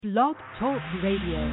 Blog Talk Radio.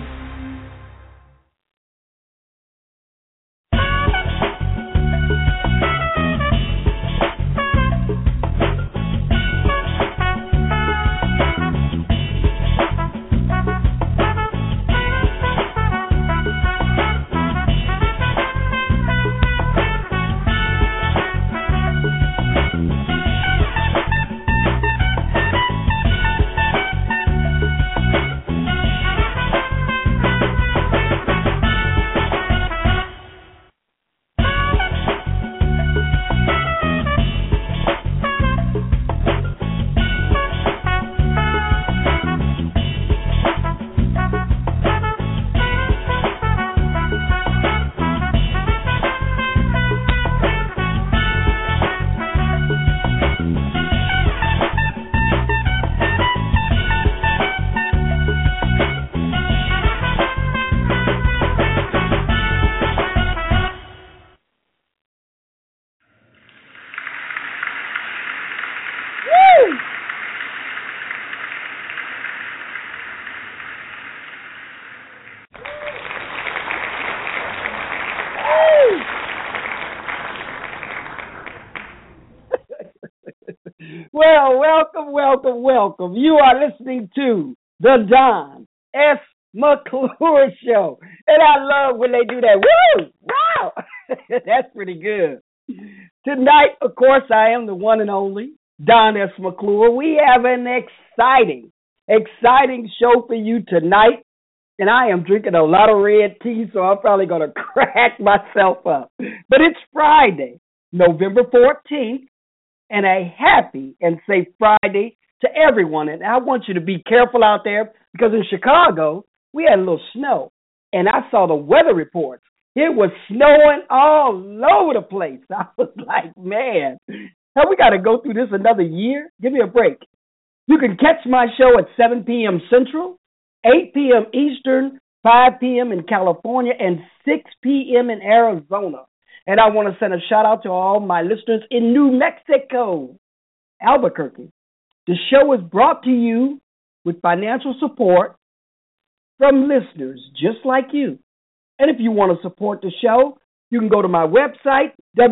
Well, welcome. You are listening to the Don S. McClure Show. And I love when they do that. Woo! Wow! That's pretty good. Tonight, of course, I am the one and only Don S. McClure. We have an exciting show for you tonight. And I am drinking a lot of red tea, so I'm probably going to crack myself up. But it's Friday, November 14th. And a happy and safe Friday to everyone. And I want you to be careful out there because in Chicago, we had a little snow. And I saw the weather reports. It was snowing all over the place. I was like, man, have we got to go through this another year? Give me a break. You can catch my show at 7 p.m. Central, 8 p.m. Eastern, 5 p.m. in California, and 6 p.m. in Arizona. And I want to send a shout out to all my listeners in New Mexico, Albuquerque. The show is brought to you with financial support from listeners just like you. And if you want to support the show, you can go to my website,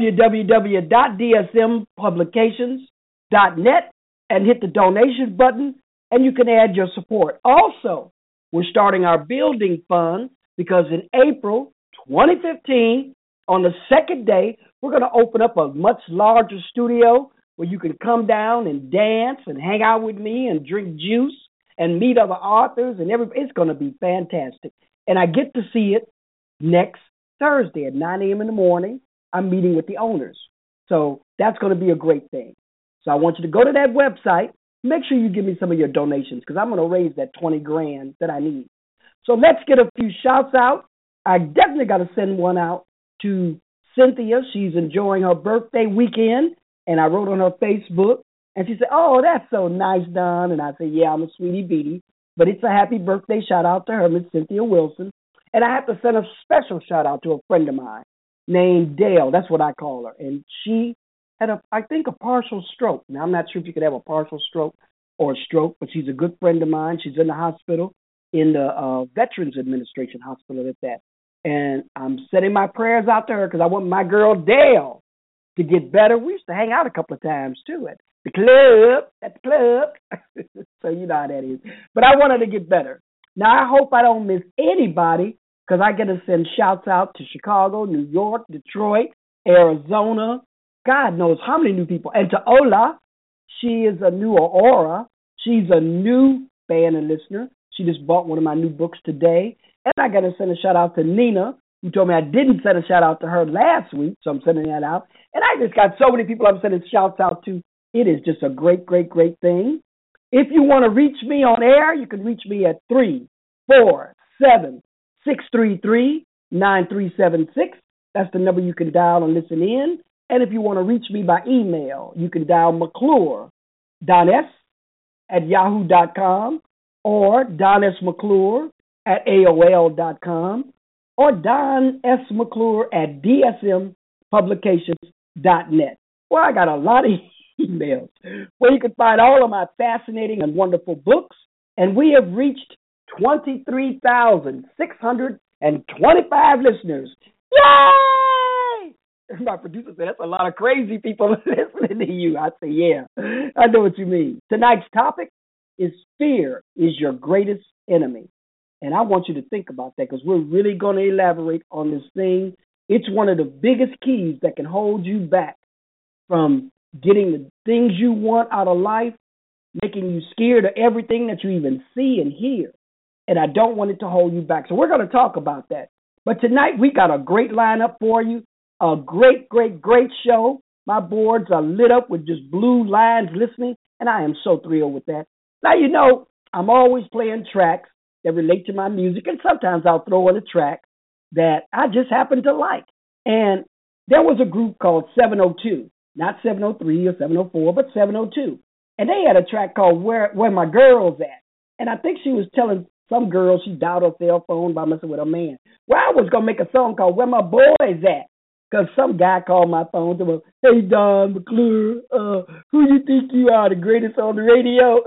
www.dsmpublications.net, and hit the donation button, and you can add your support. Also, we're starting our building fund because in April 2015, on the second day, we're going to open up a much larger studio where you can come down and dance and hang out with me and drink juice and meet other authors and everybody. It's going to be fantastic. And I get to see it next Thursday at 9 a.m. in the morning. I'm meeting with the owners. So that's going to be a great thing. So I want you to go to that website. Make sure you give me some of your donations because I'm going to raise that $20,000 that I need. So let's get a few shouts out. I definitely got to send one out to Cynthia. She's enjoying her birthday weekend, and I wrote on her Facebook, and she said, oh, that's so nice, Don. And I said, yeah, I'm a sweetie beatie, but it's a happy birthday shout-out to her, Miss Cynthia Wilson. And I have to send a special shout-out to a friend of mine named Dale. That's what I call her. And she had, I think, a partial stroke. Now, I'm not sure if you could have a partial stroke or a stroke, but she's a good friend of mine. She's in the hospital, in the Veterans Administration hospital at that. And I'm sending my prayers out to her because I want my girl Dale to get better. We used to hang out a couple of times, too, at the club. So you know how that is. But I want her to get better. Now, I hope I don't miss anybody because I get to send shouts out to Chicago, New York, Detroit, Arizona. God knows how many new people. And to Ola, she is a new Aura. She's a new fan and listener. She just bought one of my new books today. And I got to send a shout-out to Nina, who told me I didn't send a shout-out to her last week, so I'm sending that out. And I just got so many people I'm sending shouts out to. It is just a great thing. If you want to reach me on air, you can reach me at 347-633-9376. That's the number you can dial and listen in. And if you want to reach me by email, you can dial McClure, Don S, at yahoo.com, or Don S. McClure at AOL.com, or Don S. McClure at DSMpublications.net. Well, I got a lot of emails where you can find all of my fascinating and wonderful books, and we have reached 23,625 listeners. Yay! My producer said, that's a lot of crazy people listening to you. I say, yeah, I know what you mean. Tonight's topic is fear is your greatest enemy. And I want you to think about that because we're really going to elaborate on this thing. It's one of the biggest keys that can hold you back from getting the things you want out of life, making you scared of everything that you even see and hear. And I don't want it to hold you back. So we're going to talk about that. But tonight we got a great lineup for you, a great, great, great show. My boards are lit up with just blue lines listening, and I am so thrilled with that. Now, you know, I'm always playing tracks that relate to my music, and sometimes I'll throw in a track that I just happen to like. And there was a group called 702, not 703 or 704, but 702. And they had a track called Where My Girl's At. And I think she was telling some girl she dialed her cell phone by messing with a man. Well, I was going to make a song called Where My Boy's At. Because some guy called my phone to me, hey, Don McClure, who you think you are, the greatest on the radio?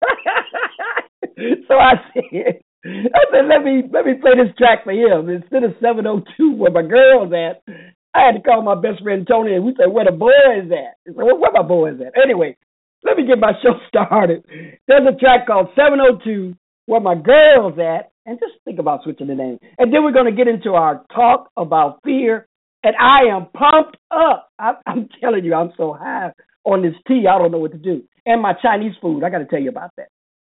So I said, let me play this track for him. Instead of 702, Where My Girl's At, I had to call my best friend Tony, and we said, where the boys at? He said, where my boys at? Anyway, let me get my show started. There's a track called 702, Where My Girl's At, and just think about switching the name. And then we're going to get into our talk about fear, and I am pumped up. I'm telling you, I'm so high on this tea, I don't know what to do. And my Chinese food, I got to tell you about that.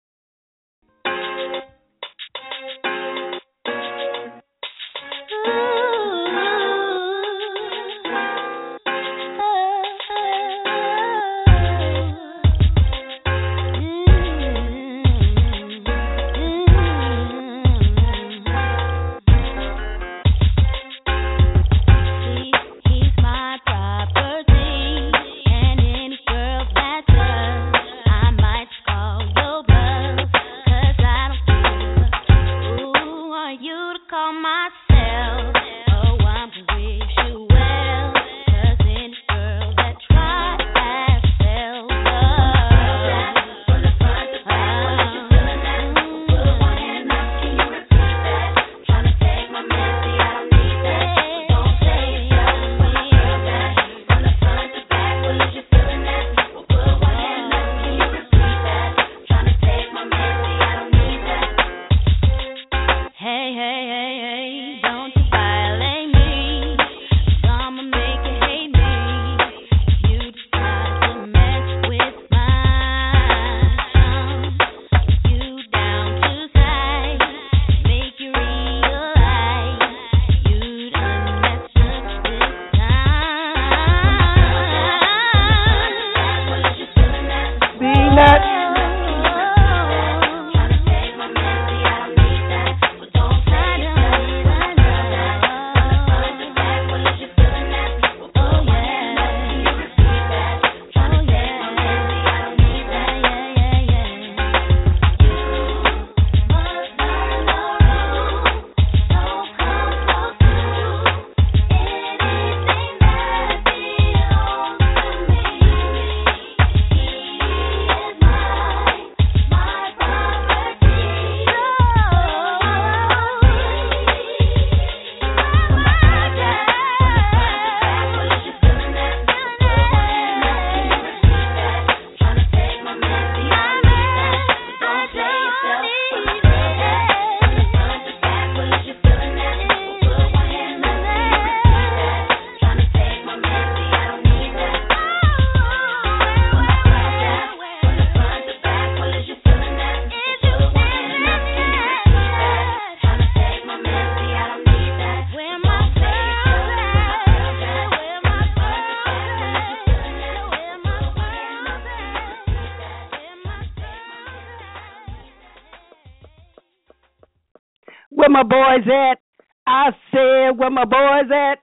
Where my boys at? I said, where my boys at?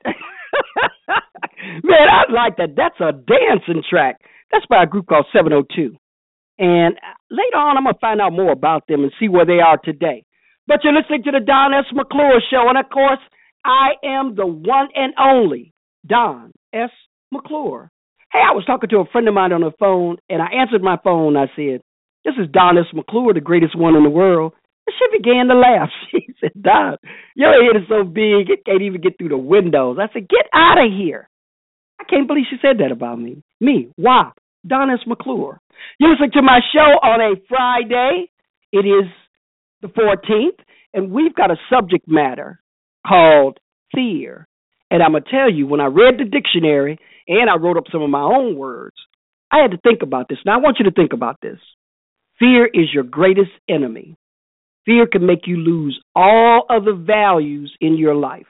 Man, I like that. That's a dancing track. That's by a group called 702. And later on, I'm going to find out more about them and see where they are today. But you're listening to the Don S. McClure Show. And, of course, I am the one and only Don S. McClure. Hey, I was talking to a friend of mine on the phone, and I answered my phone. I said, this is Don S. McClure, the greatest one in the world. She began to laugh. She said, Don, your head is so big it can't even get through the windows. I said, get out of here. I can't believe she said that about me. Me. Why? Don S. McClure. You listen to my show on a Friday. It is the 14th, and we've got a subject matter called fear. And I'm going to tell you, when I read the dictionary and I wrote up some of my own words, I had to think about this. Now, I want you to think about this. Fear is your greatest enemy. Fear can make you lose all other values in your life.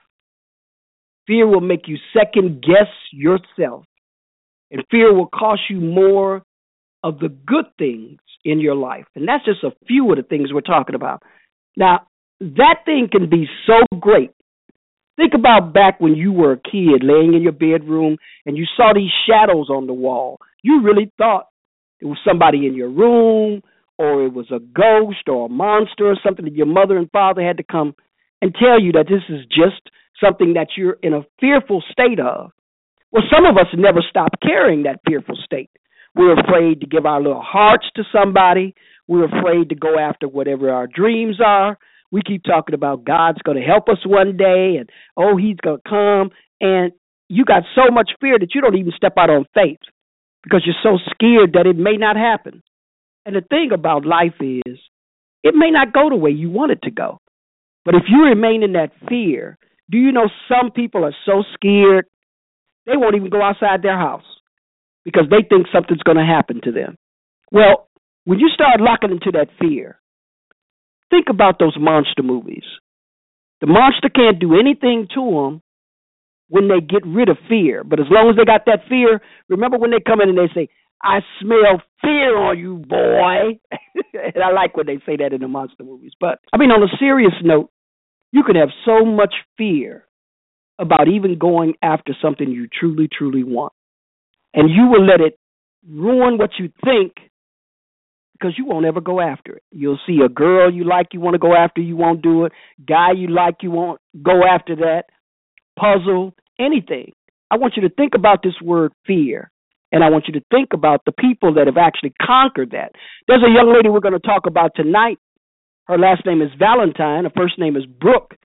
Fear will make you second guess yourself. And fear will cost you more of the good things in your life. And that's just a few of the things we're talking about. Now, that thing can be so great. Think about back when you were a kid laying in your bedroom and you saw these shadows on the wall. You really thought it was somebody in your room, or it was a ghost or a monster or something, that your mother and father had to come and tell you that this is just something that you're in a fearful state of. Well, some of us never stop carrying that fearful state. We're afraid to give our little hearts to somebody. We're afraid to go after whatever our dreams are. We keep talking about God's going to help us one day and, oh, he's going to come. And you got so much fear that you don't even step out on faith because you're so scared that it may not happen. And the thing about life is it may not go the way you want it to go. But if you remain in that fear, do you know some people are so scared they won't even go outside their house because they think something's going to happen to them? Well, when you start locking into that fear, think about those monster movies. The monster can't do anything to them when they get rid of fear. But as long as they got that fear, remember when they come in and they say, I smell fear on you, boy. And I like when they say that in the monster movies. But, I mean, on a serious note, you can have so much fear about even going after something you truly, truly want. And you will let it ruin what you think because you won't ever go after it. You'll see a girl you like, you want to go after, you won't do it. Guy you like, you won't go after that. Puzzle, anything. I want you to think about this word fear. And I want you to think about the people that have actually conquered that. There's a young lady we're going to talk about tonight. Her last name is Valentine. Her first name is Brooke,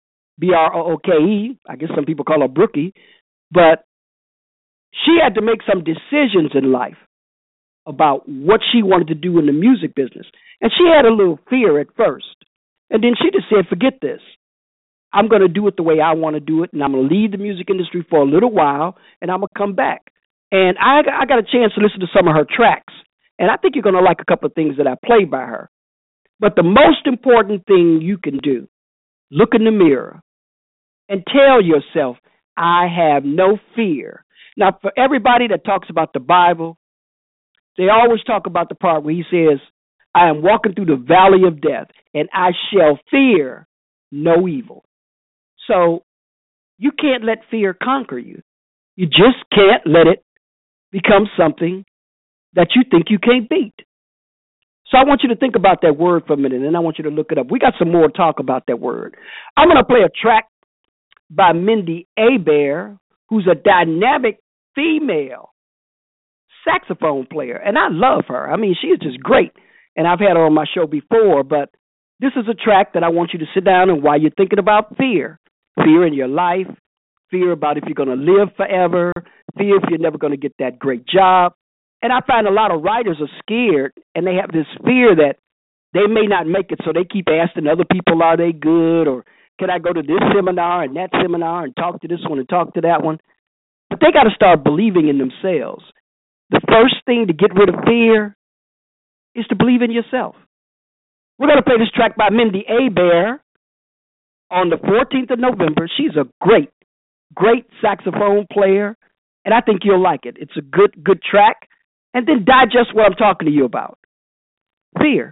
Brooke. I guess some people call her Brookie. But she had to make some decisions in life about what she wanted to do in the music business. And she had a little fear at first. And then she just said, forget this. I'm going to do it the way I want to do it, and I'm going to leave the music industry for a little while, and I'm going to come back. And I got a chance to listen to some of her tracks, and I think you're going to like a couple of things that I played by her. But the most important thing you can do, look in the mirror and tell yourself, I have no fear. Now, for everybody that talks about the Bible, they always talk about the part where he says, I am walking through the valley of death, and I shall fear no evil. So you can't let fear conquer you. You just can't let it become something that you think you can't beat. So I want you to think about that word for a minute, and I want you to look it up. We got some more talk about that word. I'm going to play a track by Mindi Abair, who's a dynamic female saxophone player, and I love her. I mean, she is just great, and I've had her on my show before, but this is a track that I want you to sit down and while you're thinking about fear in your life, fear about if you're going to live forever, fear if you're never going to get that great job. And I find a lot of writers are scared, and they have this fear that they may not make it, so they keep asking other people, are they good, or can I go to this seminar and that seminar and talk to this one and talk to that one? But they got to start believing in themselves. The first thing to get rid of fear is to believe in yourself. We're going to play this track by Mindi Abair on the 14th of November. She's a great saxophone player, and I think you'll like it. It's a good track. And then digest what I'm talking to you about. Fear.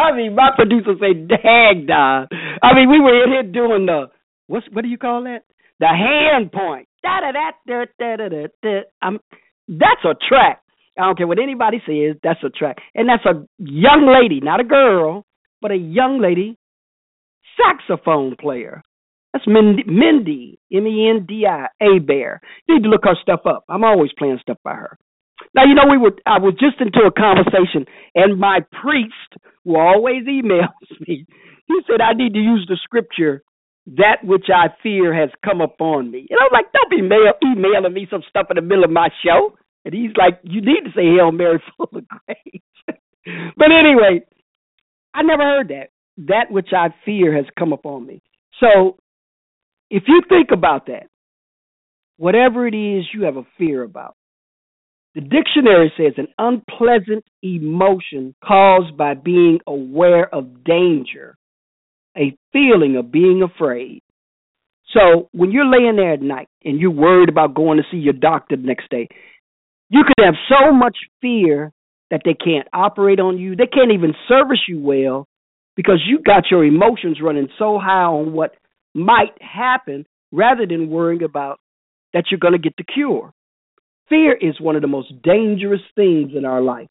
I mean, my producer said, "Dang, Don." I mean, we were in here doing the what do you call that? The hand point. Da da da da da da da. That's a track. I don't care what anybody says. That's a track, and that's a young lady, not a girl, but a young lady saxophone player. That's Mindy, Mendi, Bear. You need to look her stuff up. I'm always playing stuff by her. Now, you know, I was just into a conversation, and my priest, who always emails me, he said I need to use the scripture, that which I fear has come upon me. And I'm like, don't be emailing me some stuff in the middle of my show. And he's like, you need to say Hail Mary full of grace. But anyway, I never heard that. That which I fear has come upon me. So if you think about that, whatever it is you have a fear about, the dictionary says an unpleasant emotion caused by being aware of danger, a feeling of being afraid. So when you're laying there at night and you're worried about going to see your doctor the next day, you could have so much fear that they can't operate on you. They can't even service you well because you got your emotions running so high on what might happen rather than worrying about that you're going to get the cure. Fear is one of the most dangerous things in our life.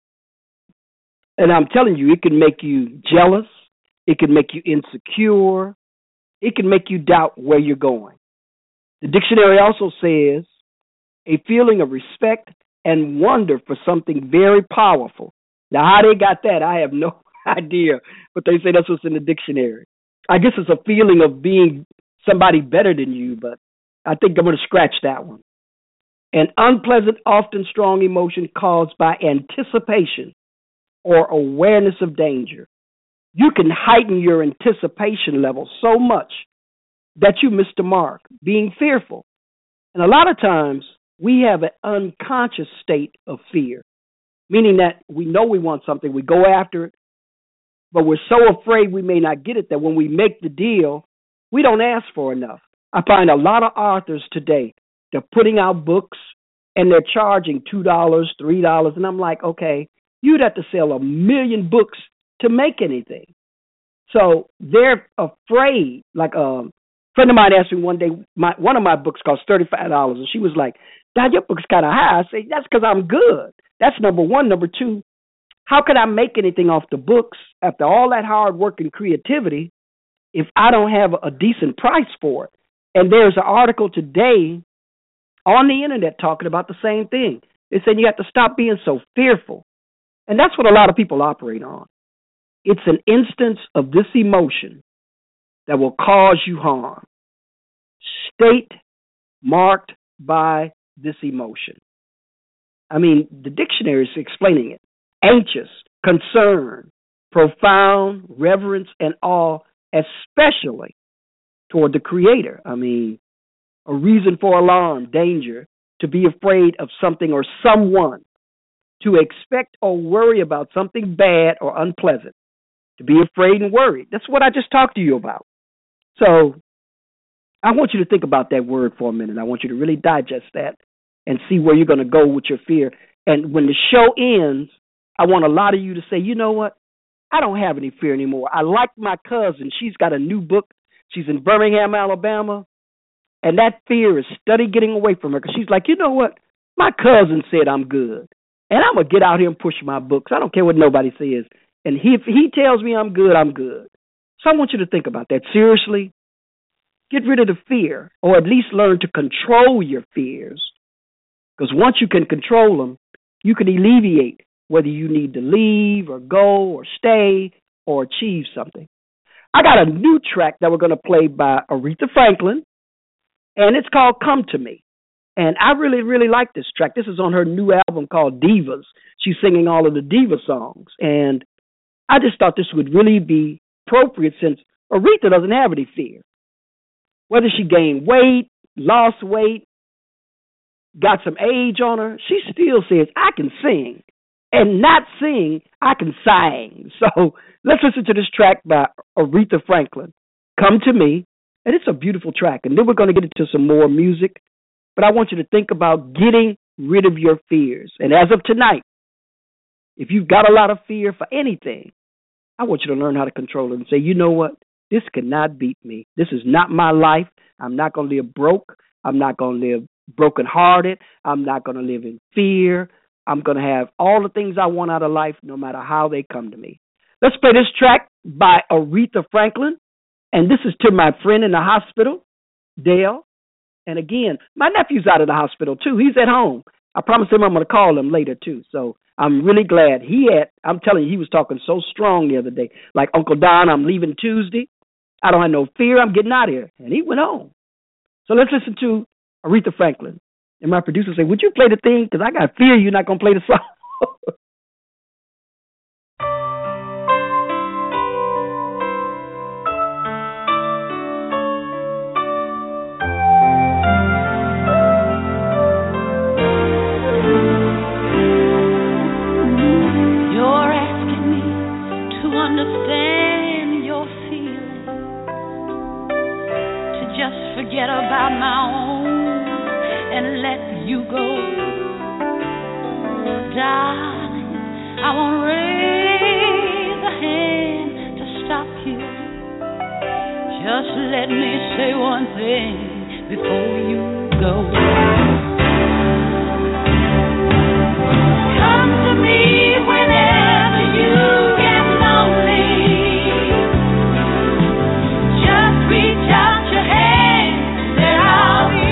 And I'm telling you, it can make you jealous. It can make you insecure. It can make you doubt where you're going. The dictionary also says a feeling of respect and wonder for something very powerful. Now, how they got that, I have no idea. But they say that's what's in the dictionary. I guess it's a feeling of being somebody better than you, but I think I'm going to scratch that one. An unpleasant, often strong emotion caused by anticipation or awareness of danger. You can heighten your anticipation level so much that you miss the mark, being fearful. And a lot of times we have an unconscious state of fear, meaning that we know we want something, we go after it, but we're so afraid we may not get it that when we make the deal, we don't ask for enough. I find a lot of authors today, they're putting out books and they're charging $2, $3, and I'm like, okay, you'd have to sell 1 million books to make anything. So they're afraid. Like a friend of mine asked me one day, one of my books cost $35, and she was like, "Dad, your book's kind of high." I say, "That's because I'm good." That's number one. Number two, how could I make anything off the books after all that hard work and creativity if I don't have a decent price for it? And there's an article today on the internet talking about the same thing. They said you have to stop being so fearful. And that's what a lot of people operate on. It's an instance of this emotion that will cause you harm. State marked by this emotion. I mean, the dictionary is explaining it. Anxious, concern, profound reverence and awe, especially toward the Creator. I mean, a reason for alarm, danger, to be afraid of something or someone, to expect or worry about something bad or unpleasant, to be afraid and worried. That's what I just talked to you about. So I want you to think about that word for a minute. I want you to really digest that and see where you're going to go with your fear. And when the show ends, I want a lot of you to say, you know what? I don't have any fear anymore. I like my cousin. She's got a new book. She's in Birmingham, Alabama. And that fear is steady getting away from her because she's like, you know what? My cousin said I'm good. And I'm going to get out here and push my books. I don't care what nobody says. And if he tells me I'm good, I'm good. So I want you to think about that. Seriously, get rid of the fear, or at least learn to control your fears. Because once you can control them, you can alleviate whether you need to leave or go or stay or achieve something. I got a new track that we're going to play by Aretha Franklin, and it's called Come to Me. And I really, really like this track. This is on her new album called Divas. She's singing all of the diva songs. And I just thought this would really be appropriate since Aretha doesn't have any fear. Whether she gained weight, lost weight, got some age on her, she still says, I can sing. And not sing, I can sing. So let's listen to this track by Aretha Franklin, Come to Me. And it's a beautiful track. And then we're going to get into some more music. But I want you to think about getting rid of your fears. And as of tonight, if you've got a lot of fear for anything, I want you to learn how to control it and say, you know what? This cannot beat me. This is not my life. I'm not going to live broke. I'm not going to live brokenhearted. I'm not going to live in fear. I'm going to have all the things I want out of life, no matter how they come to me. Let's play this track by Aretha Franklin. And this is to my friend in the hospital, Dale. And again, my nephew's out of the hospital, too. He's at home. I promised him I'm going to call him later, too. So I'm really glad. I'm telling you, he was talking so strong the other day. Like, Uncle Don, I'm leaving Tuesday. I don't have no fear. I'm getting out of here. And he went home. So let's listen to Aretha Franklin. And my producer said, would you play the thing? Because I got fear you're not going to play the song. You're asking me to understand your feelings, to just forget about my own and let you go. Darling, I won't raise a hand to stop you. Just let me say one thing before you go. Come to me whenever you get lonely. Just reach out your hand, there I'll be.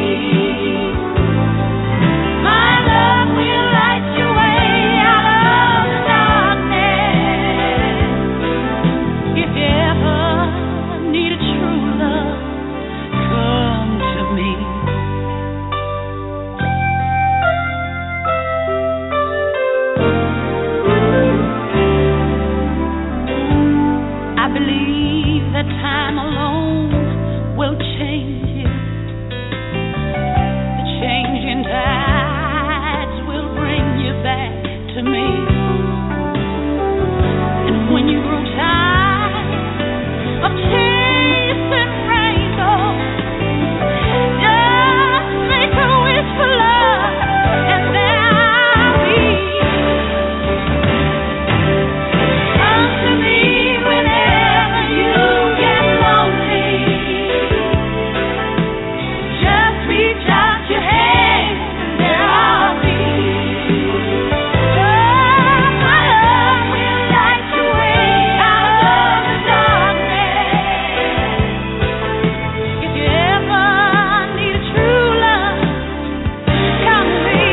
My love will light your way out of the darkness. If you ever need a true love, come to me. I believe that time alone will change you. The changing tides will bring you back to me. And when you grow tired of chasing rainbows, just make a wish for love, and there I'll be. Come to me whenever you get lonely. Just reach out your hand, and there I'll be. Oh, my love will light your way out of the darkness. If you ever need a true love, come to me.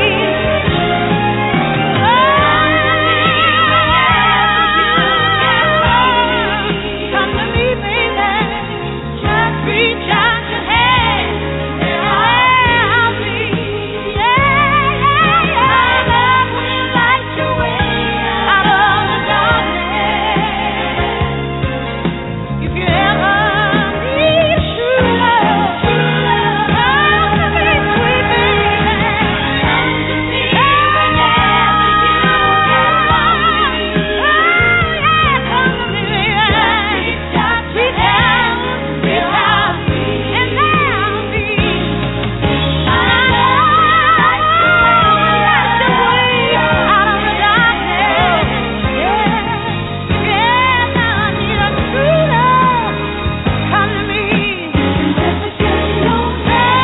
Come to me, baby. Just reach out your hand, and I'll be. Yeah. My love will light your way out of the darkness. If you ever need true love, come to me, sweet baby. Come to me whenever you get lonely. Come to me, baby. Just reach out, and I'll be. My love will light your way out of the darkness. Yeah, I need a true love. Come to me. Just because you don't say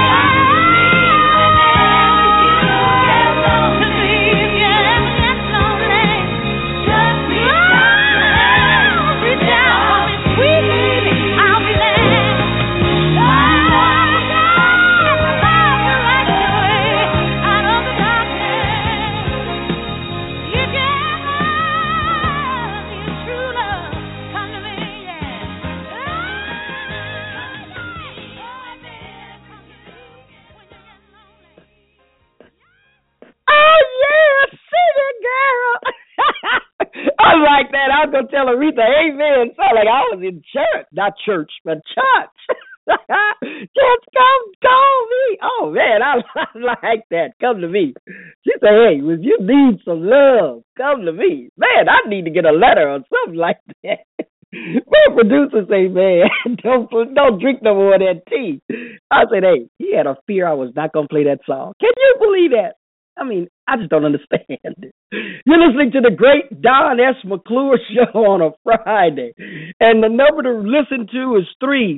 to me if you ever get lonely. Just reach out for me, sweet baby. I'll be there. My love will light your way out of the darkness. If you ever need true love, come to me, yeah. Oh, yeah, sing it, girl. I like that. I was going to tell Aretha, amen. Sound like I was in church. Not church, but church. Just come call me. Oh, man, I like that. Come to me. She said, hey, if you need some love, come to me. Man, I need to get a letter or something like that. My producer say, man, don't drink no more of that tea. I said, hey, he had a fear I was not going to play that song. Can you believe that? I mean, I just don't understand it. You're listening to the great Don S. McClure show on a Friday. And the number to listen to is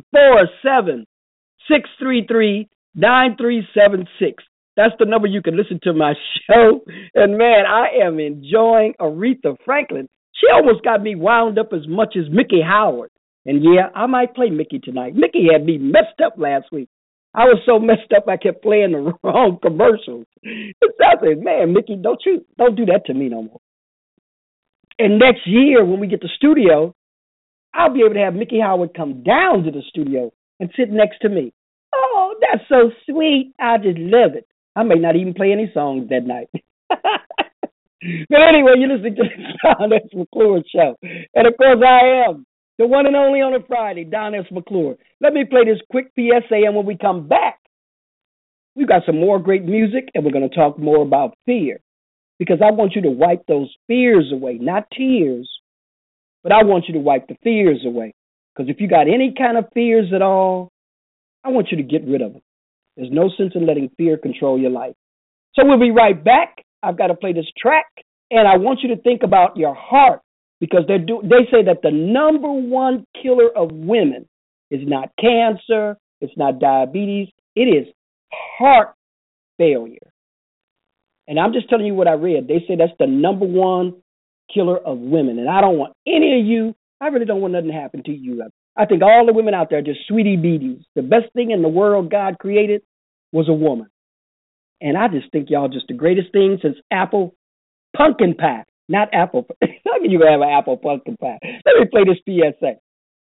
347-633-9376. That's the number you can listen to my show. And, man, I am enjoying Aretha Franklin. She almost got me wound up as much as Mickey Howard. And, yeah, I might play Mickey tonight. Mickey had me messed up last week. I was so messed up I kept playing the wrong commercials. I said, man, Mickey, don't do that to me no more. And next year when we get to the studio, I'll be able to have Mickey Howard come down to the studio and sit next to me. Oh, that's so sweet. I just love it. I may not even play any songs that night. But anyway, you're listening to the Don S. McClure show. And, of course, I am the one and only on a Friday, Don S. McClure. Let me play this quick PSA, and when we come back, we've got some more great music, and we're going to talk more about fear. Because I want you to wipe those fears away, not tears, but I want you to wipe the fears away. Because if you got any kind of fears at all, I want you to get rid of them. There's no sense in letting fear control your life. So we'll be right back. I've got to play this track, and I want you to think about your heart, because they say that the number one killer of women is not cancer, it's not diabetes, it is heart failure. And I'm just telling you what I read. They say that's the number one killer of women. And I don't want any of you, I really don't want nothing to happen to you. I think all the women out there are just sweetie beaties. The best thing in the world God created was a woman. And I just think y'all just the greatest thing since apple pumpkin pie. Not apple. How can you have an apple pumpkin pie? Let me play this PSA.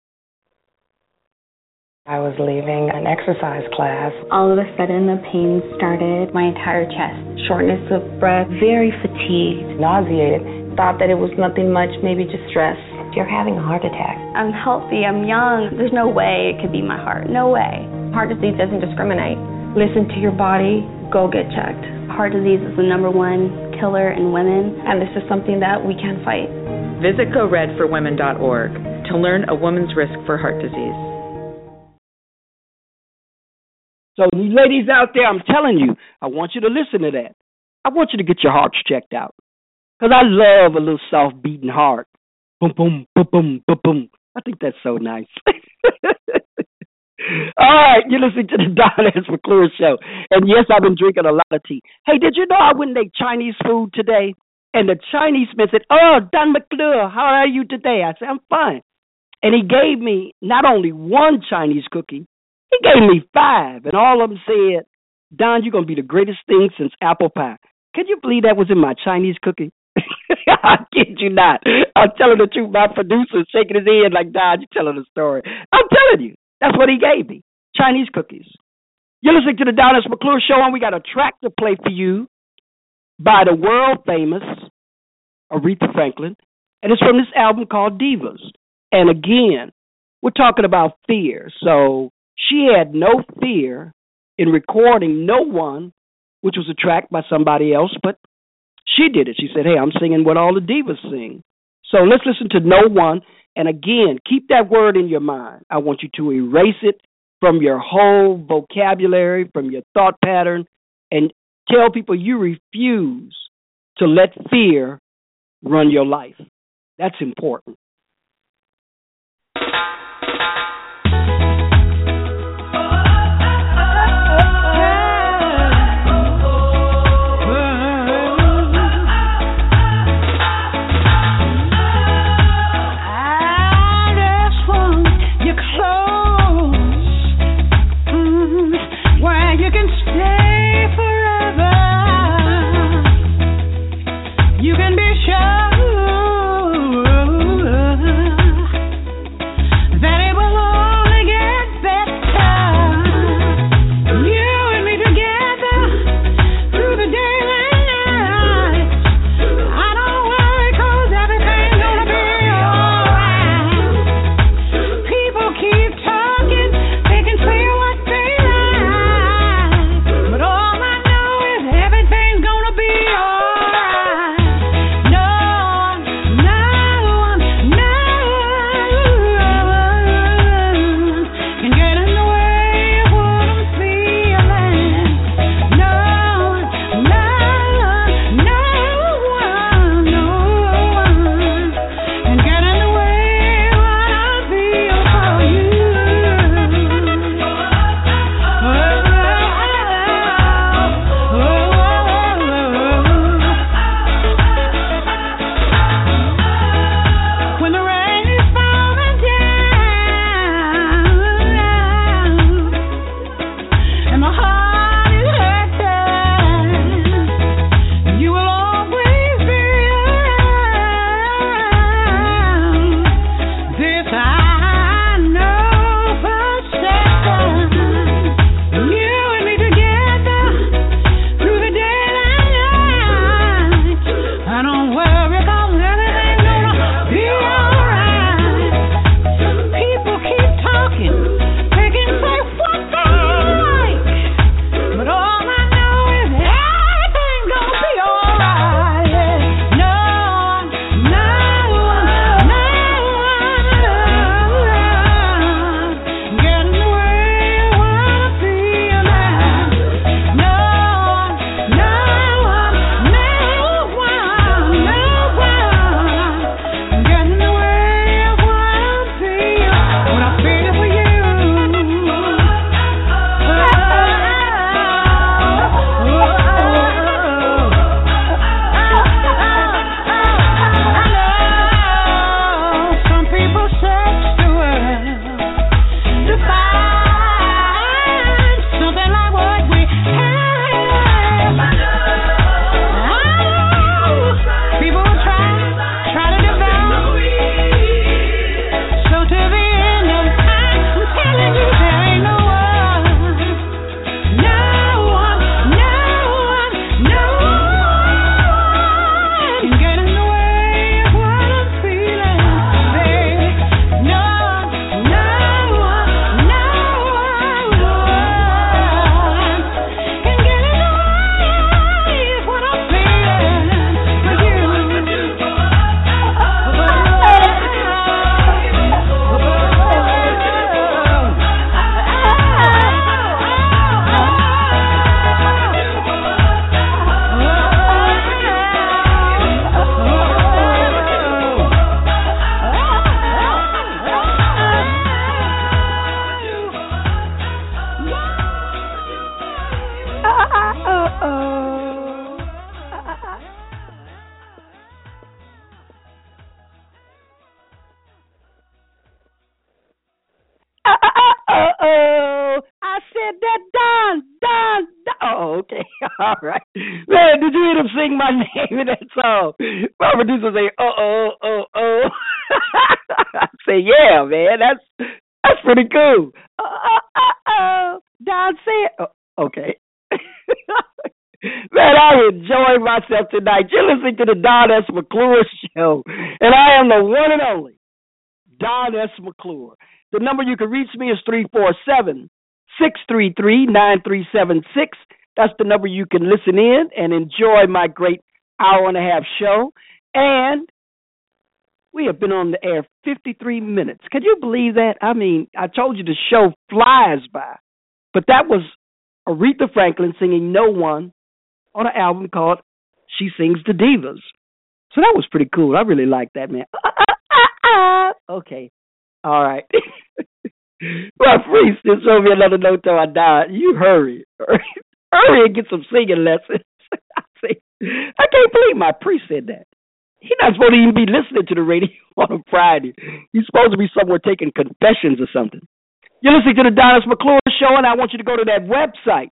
I was leaving an exercise class. All of a sudden, the pain started. My entire chest, shortness of breath, very fatigued, Nauseated. Thought that it was nothing much, maybe just stress. You're having a heart attack. I'm healthy, I'm young. There's no way it could be my heart. No way. Heart disease doesn't discriminate. Listen to your body. Go get checked. Heart disease is the number one killer in women. And this is something that we can fight. Visit GoRedForWomen.org to learn a woman's risk for heart disease. So, you ladies out there, I'm telling you, I want you to listen to that. I want you to get your hearts checked out. Because I love a little soft beating heart. Boom, boom, boom, boom, boom, boom. I think that's so nice. All right, you're listening to the Don S. McClure show. And yes, I've been drinking a lot of tea. Hey, did you know I went and ate Chinese food today? And the Chinese man said, oh, Don McClure, how are you today? I said, I'm fine. And he gave me not only one Chinese cookie, he gave me 5. And all of them said, Don, you're going to be the greatest thing since apple pie. Can you believe that was in my Chinese cookie? I kid you not. I'm telling the truth. My producer's shaking his head like, Don, you're telling a story. I'm telling you. That's what he gave me. Chinese cookies. You're listening to the Don S. McClure show, and we got a track to play for you by the world famous Aretha Franklin. And it's from this album called Divas. And again, we're talking about fear. So she had no fear in recording No One, which was a track by somebody else, but she did it. She said, hey, I'm singing what all the divas sing. So let's listen to No One. And again, keep that word in your mind. I want you to erase it from your whole vocabulary, from your thought pattern, and tell people you refuse to let fear run your life. That's important. All right. Man, did you hear them sing my name in that song? My producer say, oh. I say, yeah, man, that's pretty cool. Don said, okay. Man, I enjoyed myself tonight. You're listening to the Don S. McClure Show, and I am the one and only Don S. McClure. The number you can reach me is 347-633-9376. That's the number you can listen in and enjoy my great hour and a half show. And we have been on the air 53 minutes. Can you believe that? I mean, I told you the show flies by. But that was Aretha Franklin singing No One on an album called She Sings the Divas. So that was pretty cool. I really like that, man. Okay. All right. Well, priest, just show me another note till I die. You hurry. Hurry and get some singing lessons. I can't believe my priest said that. He's not supposed to even be listening to the radio on a Friday. He's supposed to be somewhere taking confessions or something. You're listening to the Don S. McClure Show, and I want you to go to that website,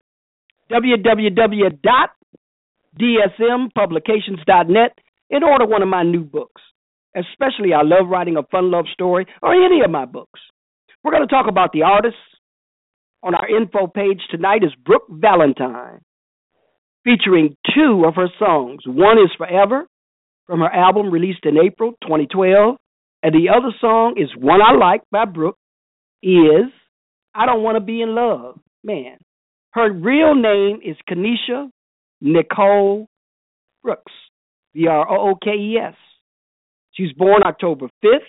www.dsmpublications.net, and order one of my new books. Especially I Love Writing a Fun Love Story, or any of my books. We're going to talk about the artists. On our info page tonight is Brooke Valentine, featuring two of her songs. One is Forever, from her album released in April 2012, and the other song is One I Like by Brooke, is I Don't Want to Be in Love. Man, her real name is Kenesha Nicole Brooks, Brookes. She's born October 5th,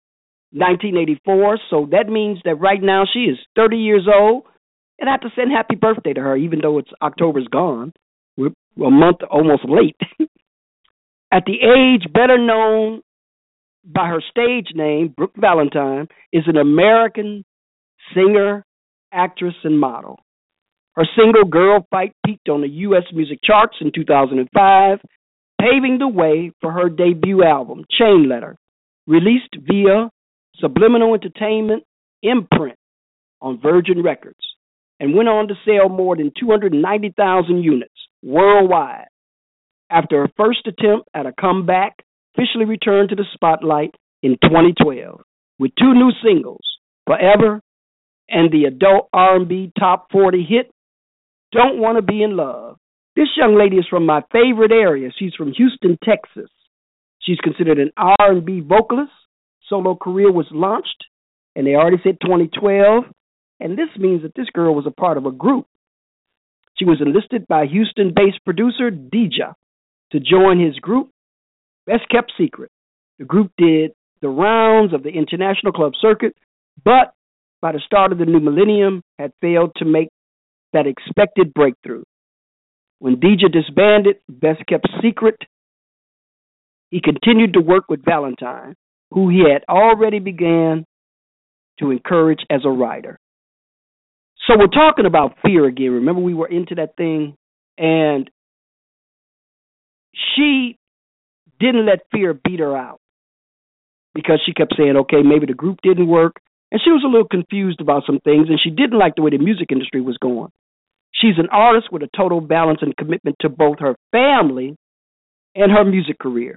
1984, so that means that right now she is 30 years old, and I have to send happy birthday to her, even though October's gone. We're a month almost late. At the age better known by her stage name, Brooke Valentine is an American singer, actress, and model. Her single Girl Fight peaked on the U.S. music charts in 2005, paving the way for her debut album, Chain Letter, released via Subliminal Entertainment imprint on Virgin Records, and went on to sell more than 290,000 units worldwide. After her first attempt at a comeback, officially returned to the spotlight in 2012 with two new singles, Forever and the adult R&B top 40 hit, Don't Want to Be in Love. This young lady is from my favorite area. She's from Houston, Texas. She's considered an R&B vocalist. Solo career was launched, and they already said 2012, and this means that this girl was a part of a group. She was enlisted by Houston-based producer Dija to join his group, Best Kept Secret. The group did the rounds of the international club circuit, but by the start of the new millennium had failed to make that expected breakthrough. When Dija disbanded Best Kept Secret, he continued to work with Valentine, who he had already began to encourage as a writer. So we're talking about fear again. Remember, we were into that thing, and she didn't let fear beat her out because she kept saying, okay, maybe the group didn't work, and she was a little confused about some things, and she didn't like the way the music industry was going. She's an artist with a total balance and commitment to both her family and her music career.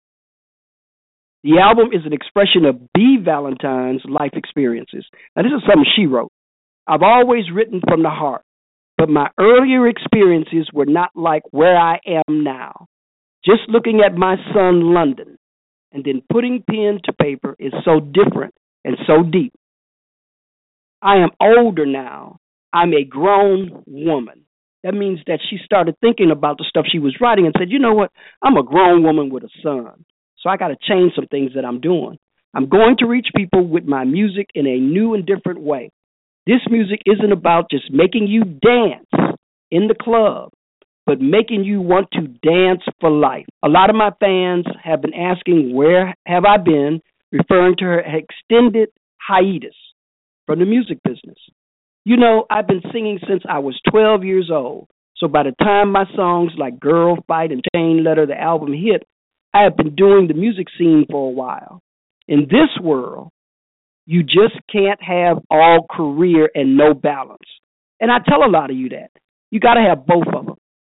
The album is an expression of B. Valentine's life experiences. Now, this is something she wrote. I've always written from the heart, but my earlier experiences were not like where I am now. Just looking at my son, London, and then putting pen to paper is so different and so deep. I am older now. I'm a grown woman. That means that she started thinking about the stuff she was writing and said, you know what? I'm a grown woman with a son, so I got to change some things that I'm doing. I'm going to reach people with my music in a new and different way. This music isn't about just making you dance in the club, but making you want to dance for life. A lot of my fans have been asking, where have I been, referring to her extended hiatus from the music business. You know, I've been singing since I was 12 years old. So by the time my songs like Girl Fight and Chain Letter, the album hit, I have been doing the music scene for a while. In this world, you just can't have all career and no balance. And I tell a lot of you that. You got to have both of them.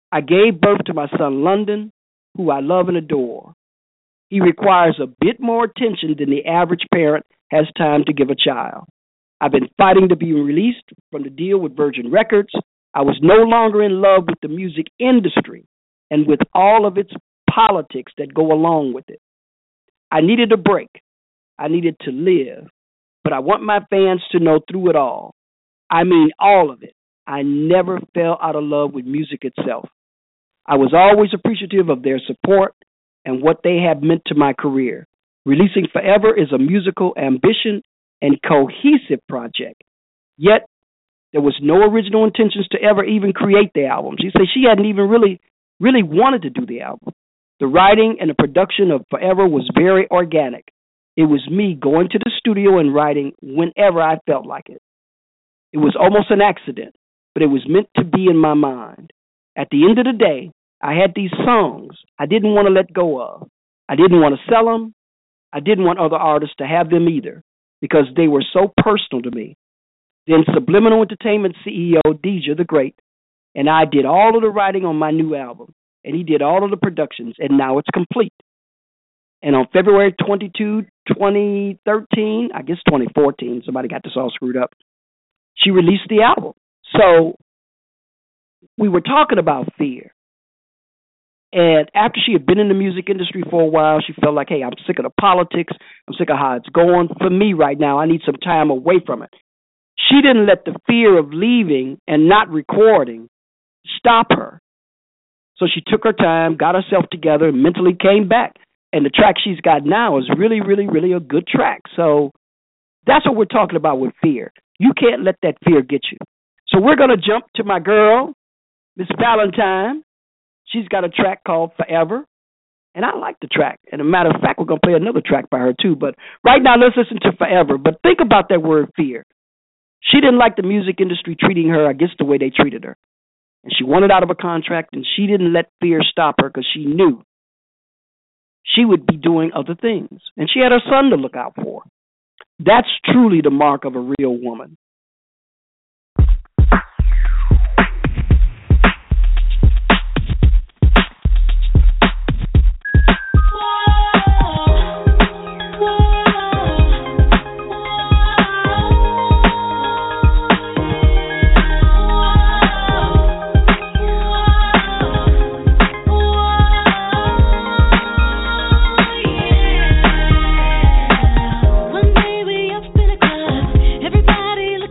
I gave birth to my son London, who I love and adore. He requires a bit more attention than the average parent has time to give a child. I've been fighting to be released from the deal with Virgin Records. I was no longer in love with the music industry and with all of its politics that go along with it. I needed a break. I needed to live. But I want my fans to know through it all, I mean all of it, I never fell out of love with music itself. I was always appreciative of their support and what they have meant to my career. Releasing Forever is a musical ambition and cohesive project. Yet, there was no original intentions to ever even create the album. She said she hadn't even really wanted to do the album. The writing and the production of Forever was very organic. It was me going to the studio and writing whenever I felt like it. It was almost an accident, but it was meant to be in my mind. At the end of the day, I had these songs I didn't want to let go of. I didn't want to sell them. I didn't want other artists to have them either because they were so personal to me. Then Subliminal Entertainment CEO Deja the Great and I did all of the writing on my new album, and he did all of the productions, and now it's complete. And on February 22, 2013, I guess 2014, somebody got this all screwed up, she released the album. So we were talking about fear. And after she had been in the music industry for a while, she felt like, hey, I'm sick of the politics. I'm sick of how it's going. For me right now, I need some time away from it. She didn't let the fear of leaving and not recording stop her. So she took her time, got herself together, and mentally came back. And the track she's got now is really, really, really a good track. So that's what we're talking about with fear. You can't let that fear get you. So we're going to jump to my girl, Miss Valentine. She's got a track called Forever, and I like the track. And a matter of fact, we're going to play another track by her too. But right now, let's listen to Forever. But think about that word fear. She didn't like the music industry treating her, I guess, the way they treated her. And she wanted out of a contract, and she didn't let fear stop her because she knew she would be doing other things. And she had her son to look out for. That's truly the mark of a real woman. One day we up in a club, everybody looking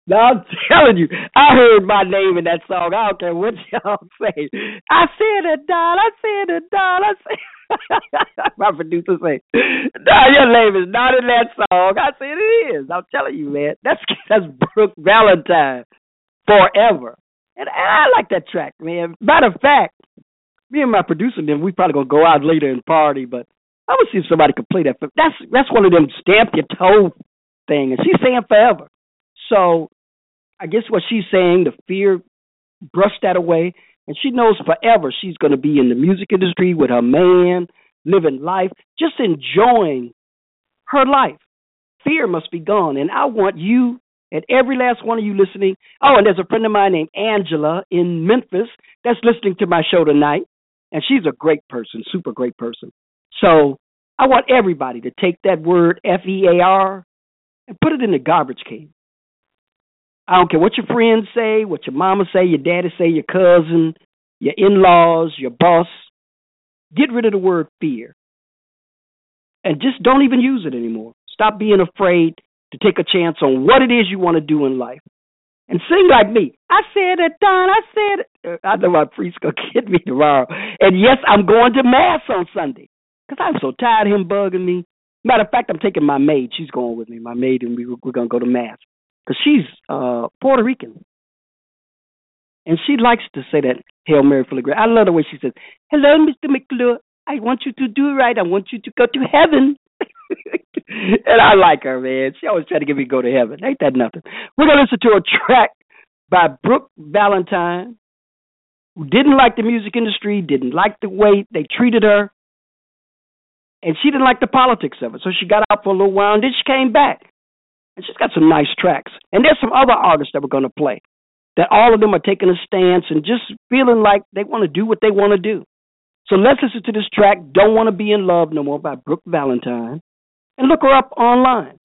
No, I'm telling you, I heard my name in that song. I don't care what y'all say. I said it, Don. I said it, Don. I said. My producer say, "No, your name is not in that song." I said it is. I'm telling you, man. That's Brooke Valentine, Forever, and I like that track, man. Matter of fact, me and my producer, then we probably gonna go out later and party, but I would see if somebody could play that. That's one of them stamp your toe thing, and she's saying forever. So I guess what she's saying, the fear brushed that away, and she knows forever she's going to be in the music industry with her man, living life, just enjoying her life. Fear must be gone, and I want you and every last one of you listening. Oh, and there's a friend of mine named Angela in Memphis that's listening to my show tonight, and she's a great person, super great person. So I want everybody to take that word FEAR and put it in the garbage can. I don't care what your friends say, what your mama say, your daddy say, your cousin, your in-laws, your boss. Get rid of the word fear. And just don't even use it anymore. Stop being afraid to take a chance on what it is you want to do in life. And sing like me. I said it, Don. I said it. I know my priest going to get me tomorrow. And yes, I'm going to Mass on Sunday because I'm so tired of him bugging me. Matter of fact, I'm taking my maid. She's going with me, my maid, and we're going to go to Mass. Because she's Puerto Rican. And she likes to say that Hail Mary full of grace. I love the way she says, "Hello, Mr. McClure. I want you to do right. I want you to go to heaven." And I like her, man. She always try to get me to go to heaven. Ain't that nothing? We're going to listen to a track by Brooke Valentine, who didn't like the music industry, didn't like the way they treated her, and she didn't like the politics of it. So she got out for a little while, and then she came back. And she's got some nice tracks. And there's some other artists that we're going to play, that all of them are taking a stance and just feeling like they want to do what they want to do. So let's listen to this track, Don't Want to Be in Love No More by Brooke Valentine. And look her up online,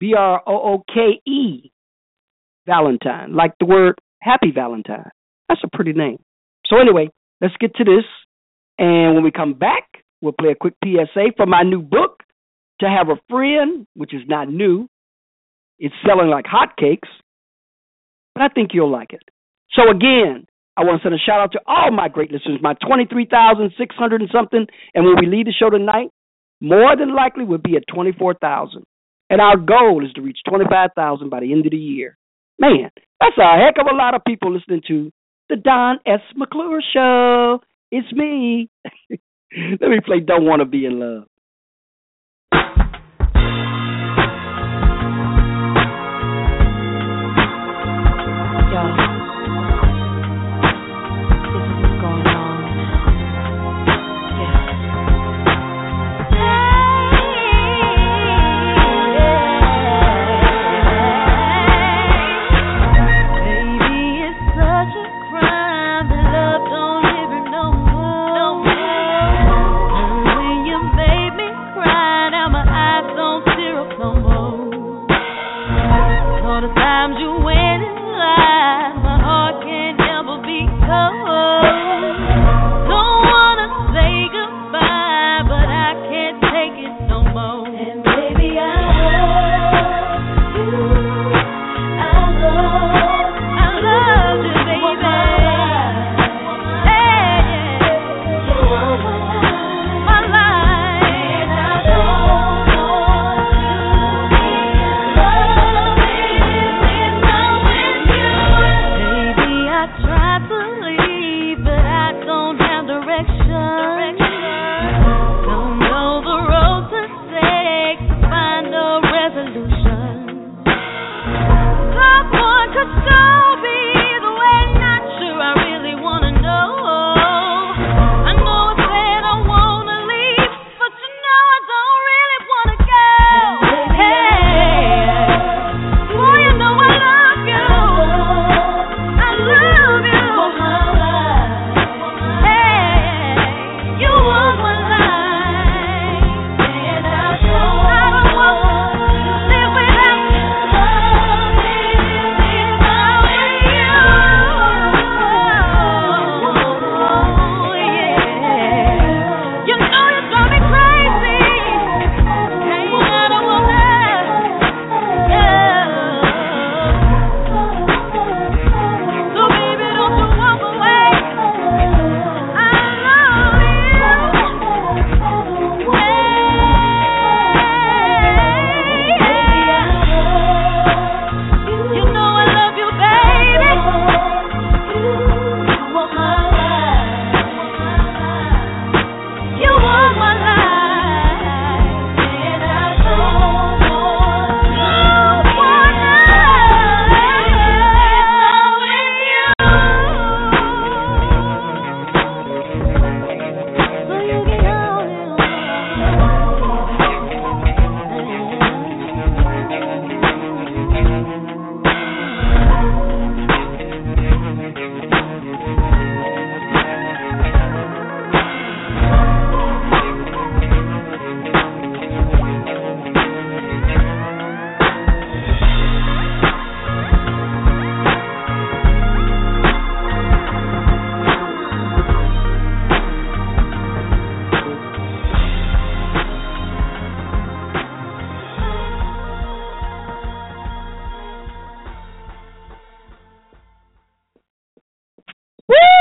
BROOKE Valentine, like the word Happy Valentine. That's a pretty name. So anyway, let's get to this. And when we come back, we'll play a quick PSA for my new book, To Have a Friend, which is not new. It's selling like hotcakes, but I think you'll like it. So again, I want to send a shout out to all my great listeners, my 23,600 and something. And when we leave the show tonight, more than likely we'll be at 24,000. And our goal is to reach 25,000 by the end of the year. Man, that's a heck of a lot of people listening to the Don S. McClure Show. It's me. Let me play Don't Want to Be in Love. Baby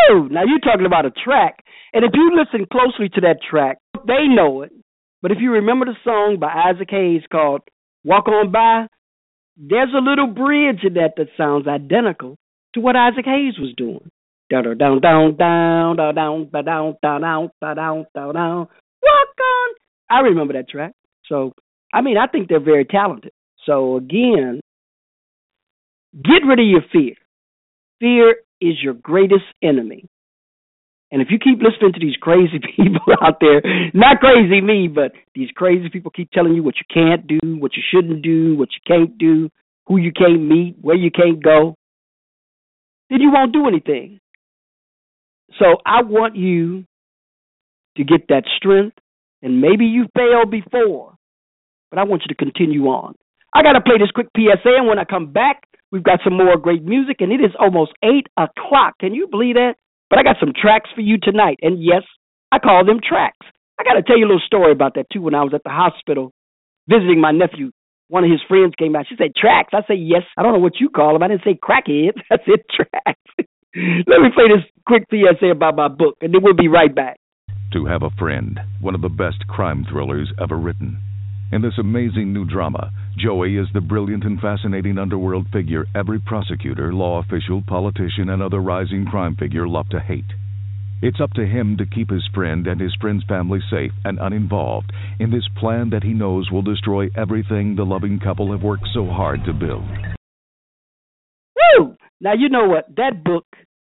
Woo! Now you're talking about a track. And if you listen closely to that track, they know it. But if you remember the song by Isaac Hayes called Walk On By, there's a little bridge in that sounds identical to what Isaac Hayes was doing. Down, down, down, down, down, down, down, down, down, down, down, down. Walk on. I remember that track. So, I mean, I think they're very talented. So, again, get rid of your fear. Fear is your greatest enemy. And if you keep listening to these crazy people out there, not crazy me, but these crazy people keep telling you what you can't do, what you shouldn't do, what you can't do, who you can't meet, where you can't go, then you won't do anything. So I want you to get that strength, and maybe you failed before, but I want you to continue on. I got to play this quick PSA, and when I come back, we've got some more great music, and it is almost 8 o'clock. Can you believe that? But I got some tracks for you tonight, and yes, I call them tracks. I got to tell you a little story about that, too. When I was at the hospital visiting my nephew, one of his friends came out. She said, tracks. I said, yes. I don't know what you call them. I didn't say crackheads. I said tracks. Let me play this quick PSA about my book, and then we'll be right back. To Have a Friend, one of the best crime thrillers ever written. In this amazing new drama, Joey is the brilliant and fascinating underworld figure every prosecutor, law official, politician, and other rising crime figure love to hate. It's up to him to keep his friend and his friend's family safe and uninvolved in this plan that he knows will destroy everything the loving couple have worked so hard to build. Woo! Now, you know what? That book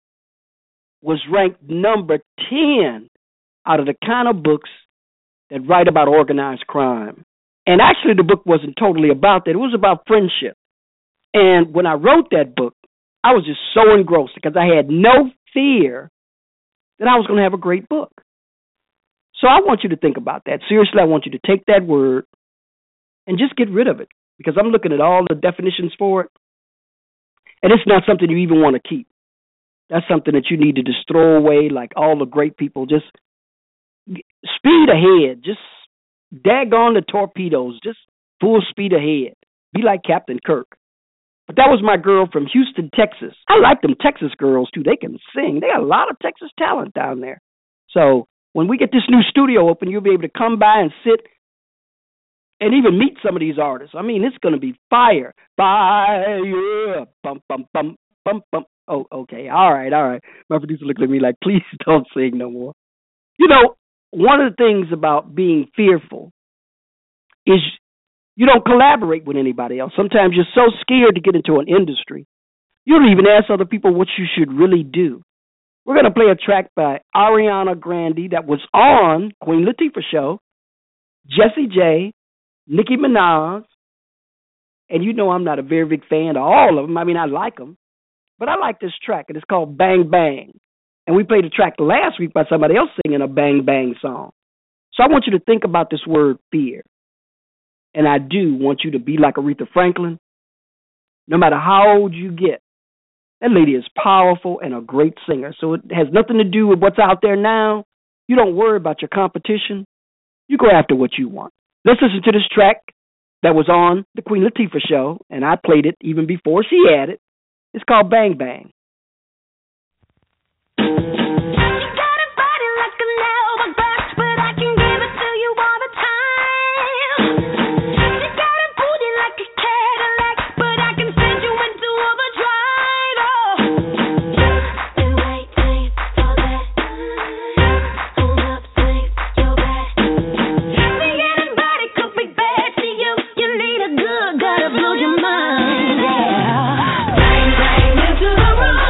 was ranked number 10 out of the kind of books that write about organized crime. And actually, the book wasn't totally about that. It was about friendship. And when I wrote that book, I was just so engrossed because I had no fear that I was going to have a great book. So I want you to think about that. Seriously, I want you to take that word and just get rid of it, because I'm looking at all the definitions for it, and it's not something you even want to keep. That's something that you need to just throw away like all the great people. Just speed ahead. Just daggone the torpedoes, just full speed ahead. Be like Captain Kirk. But that was my girl from Houston, Texas. I like them Texas girls, too. They can sing. They got a lot of Texas talent down there. So when we get this new studio open, you'll be able to come by and sit and even meet some of these artists. I mean, it's going to be fire. Fire. Bum, bum, bum, bum, bum. Oh, okay. All right. My producer looked at me like, please don't sing no more. You know, one of the things about being fearful is you don't collaborate with anybody else. Sometimes you're so scared to get into an industry, you don't even ask other people what you should really do. We're going to play a track by Ariana Grande that was on Queen Latifah Show, Jessie J, Nicki Minaj, and you know I'm not a very big fan of all of them. I mean, I like them, but I like this track, and it's called Bang Bang. And we played a track last week by somebody else singing a Bang Bang song. So I want you to think about this word fear. And I do want you to be like Aretha Franklin. No matter how old you get, that lady is powerful and a great singer. So it has nothing to do with what's out there now. You don't worry about your competition. You go after what you want. Let's listen to this track that was on the Queen Latifah Show, and I played it even before she had it. It's called Bang Bang. Bang, bang into the room.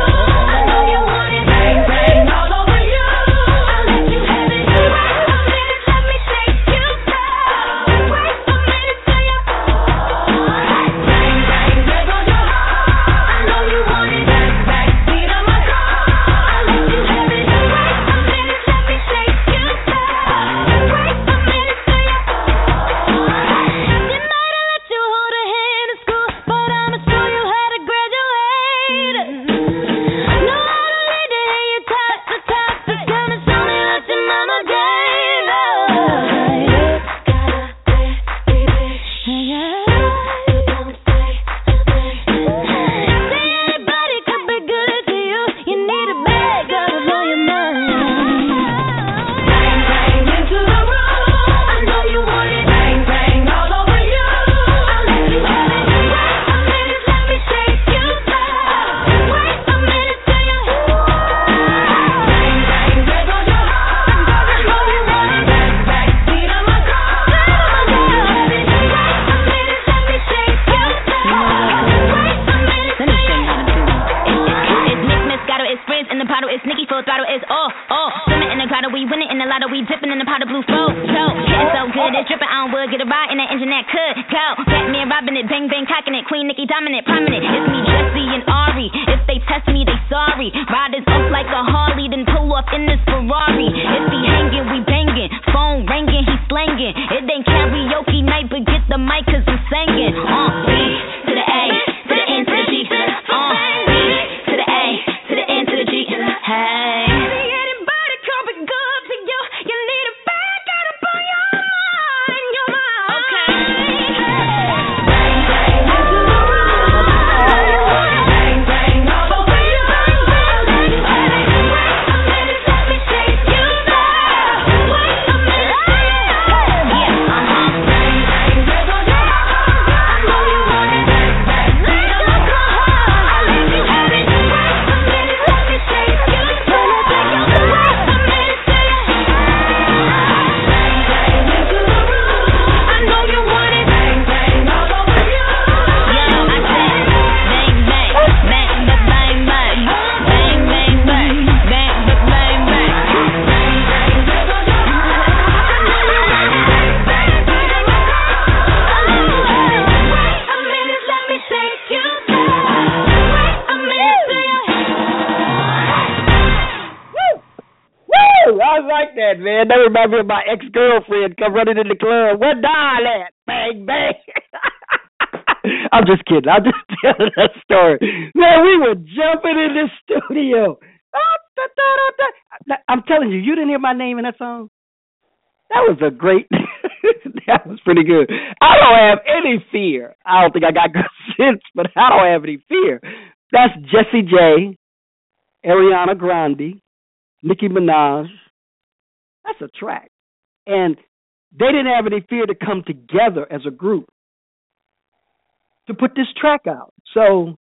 on wood, get a ride in that engine that could go. Batman robbing it, bang bang cocking it, Queen Nicki dominant, prominent. It's me, Jesse and Ari. If they test me, they sorry. Riders up like a Harley, then pull off in this Ferrari. If he hanging, we banging. Phone ringing, he slanging. It ain't karaoke night, but get the mic 'cause I'm singing. B to the A, to the N to the G. B to the A, to the N to the G. Hey. Anybody coming good to you? You need a bag out up on your mind, your mind. Okay. Bang bang, bang bang, all over you. Wait a minute, let me take you there. Wait a minute, yeah, bang bang, I know you want it. Bang bang, I'll let you have it. Wait a minute, let me take you there. I like that, man. That reminds me of my ex-girlfriend come running in the club. Where Dial at? Bang, bang. I'm just kidding. I'm just telling that story. Man, we were jumping in the studio. I'm telling you, you didn't hear my name in that song? That was a great, that was pretty good. I don't have any fear. I don't think I got good sense, but I don't have any fear. That's Jessie J, Ariana Grande, Nicki Minaj. That's a track. And they didn't have any fear to come together as a group to put this track out. So,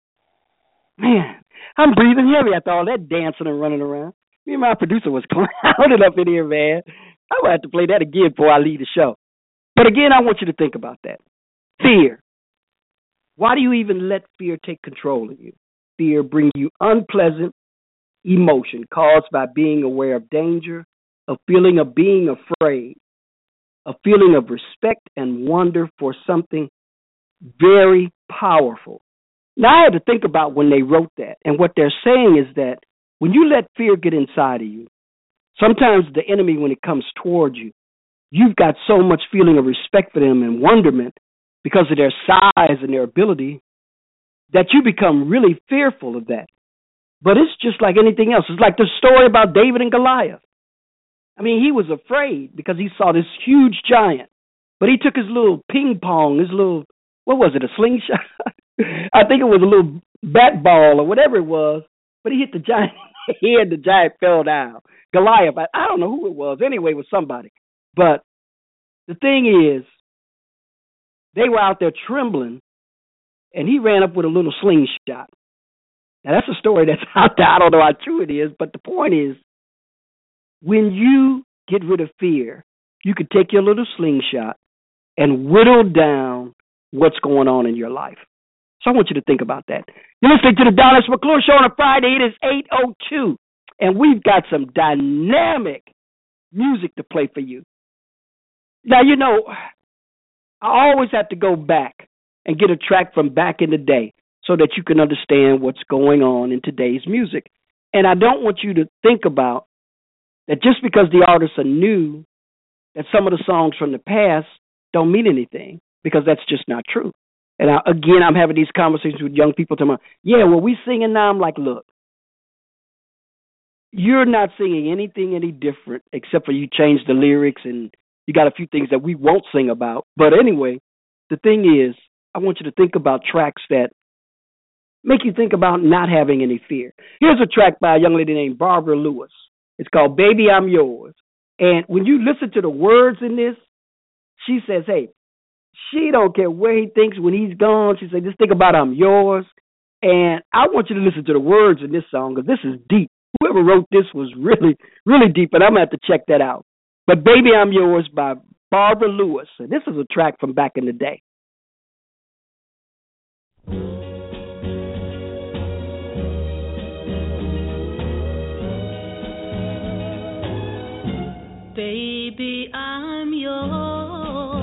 man, I'm breathing heavy after all that dancing and running around. Me and my producer was clowning up in here, man. I would have to play that again before I leave the show. But again, I want you to think about that. Fear. Why do you even let fear take control of you? Fear brings you unpleasant emotion caused by being aware of danger, a feeling of being afraid, a feeling of respect and wonder for something very powerful. Now, I had to think about when they wrote that, and what they're saying is that when you let fear get inside of you, sometimes the enemy, when it comes towards you, you've got so much feeling of respect for them and wonderment because of their size and their ability that you become really fearful of that. But it's just like anything else. It's like the story about David and Goliath. I mean, he was afraid because he saw this huge giant, but he took his little ping pong, his little, what was it, a slingshot? I think it was a little bat ball or whatever it was, but he hit the giant head, the giant fell down. Goliath, I don't know who it was. Anyway, it was somebody. But the thing is, they were out there trembling, and he ran up with a little slingshot. Now, that's a story that's out there. I don't know how true it is, but the point is, when you get rid of fear, you can take your little slingshot and whittle down what's going on in your life. So I want you to think about that. You're listening to the Dallas McClure Show on a Friday. It is 8:02, and we've got some dynamic music to play for you. Now, you know, I always have to go back and get a track from back in the day so that you can understand what's going on in today's music. And I don't want you to think about that just because the artists are new, that some of the songs from the past don't mean anything, because that's just not true. And I'm having these conversations with young people talking about, yeah, well, we singing now. I'm like, look, you're not singing anything any different except for you change the lyrics and you got a few things that we won't sing about. But anyway, the thing is, I want you to think about tracks that make you think about not having any fear. Here's a track by a young lady named Barbara Lewis. It's called Baby, I'm Yours. And when you listen to the words in this, she says, hey, she don't care where he thinks when he's gone. She said, just think about I'm yours. And I want you to listen to the words in this song because this is deep. Whoever wrote this was really, really deep, and I'm going to have to check that out. But Baby, I'm Yours by Barbara Lewis. And this is a track from back in the day. Baby, I'm yours.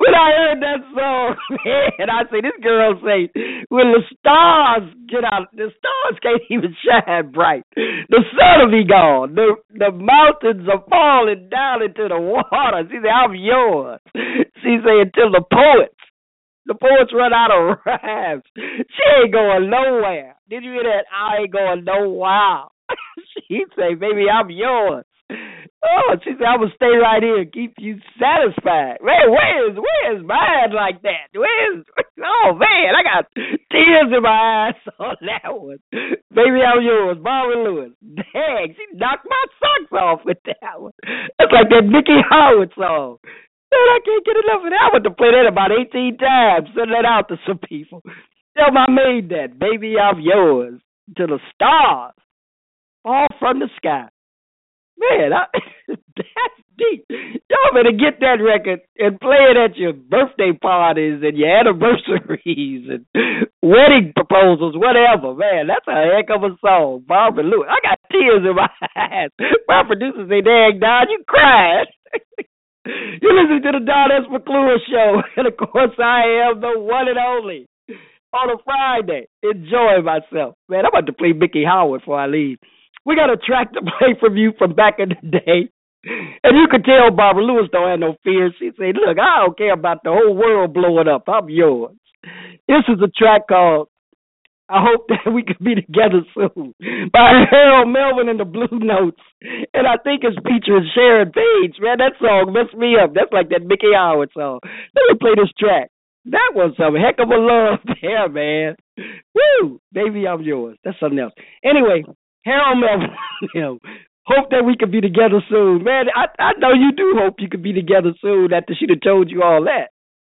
when I heard that song, man, I say, this girl say, when the stars get out, the stars can't even shine bright. The sun will be gone. The mountains are falling down into the water. She say, I'm yours. She say, until the poets run out of rhymes. She ain't going nowhere. Did you hear that? I ain't going nowhere. She say, baby, I'm yours. Oh, she said, I'm going to stay right here and keep you satisfied. Man, where is mine like that? Oh, man, I got tears in my eyes on that one. Baby, I'm yours, Barbara Lewis. Dang, she knocked my socks off with that one. That's like that Mickey Howard song. Man, I can't get enough of that. I went to play that about 18 times, send that out to some people. Tell my maid that, baby, I'm yours, till the stars fall from the sky. Man, that's deep. Y'all better get that record and play it at your birthday parties and your anniversaries and wedding proposals, whatever. Man, that's a heck of a song. Barbara Lewis. I got tears in my eyes. My producer say, dang, Don, you cried. You listen to the Don S. McClure Show. And, of course, I am the one and only. On a Friday, enjoying myself. Man, I'm about to play Mickey Howard before I leave. We got a track to play from you from back in the day. And you can tell Barbara Lewis don't have no fear. She said, look, I don't care about the whole world blowing up. I'm yours. This is a track called I Hope That We Could Be Together Soon by Harold Melvin and the Blue Notes. And I think it's featuring Sharon Page. Man, that song messed me up. That's like that Mickey Howard song. Let me play this track. That was some heck of a love there, man. Woo! Baby, I'm yours. That's something else. Anyway, Harold Melvin, hope that we could be together soon. Man, I know you do hope you could be together soon after she'd have told you all that.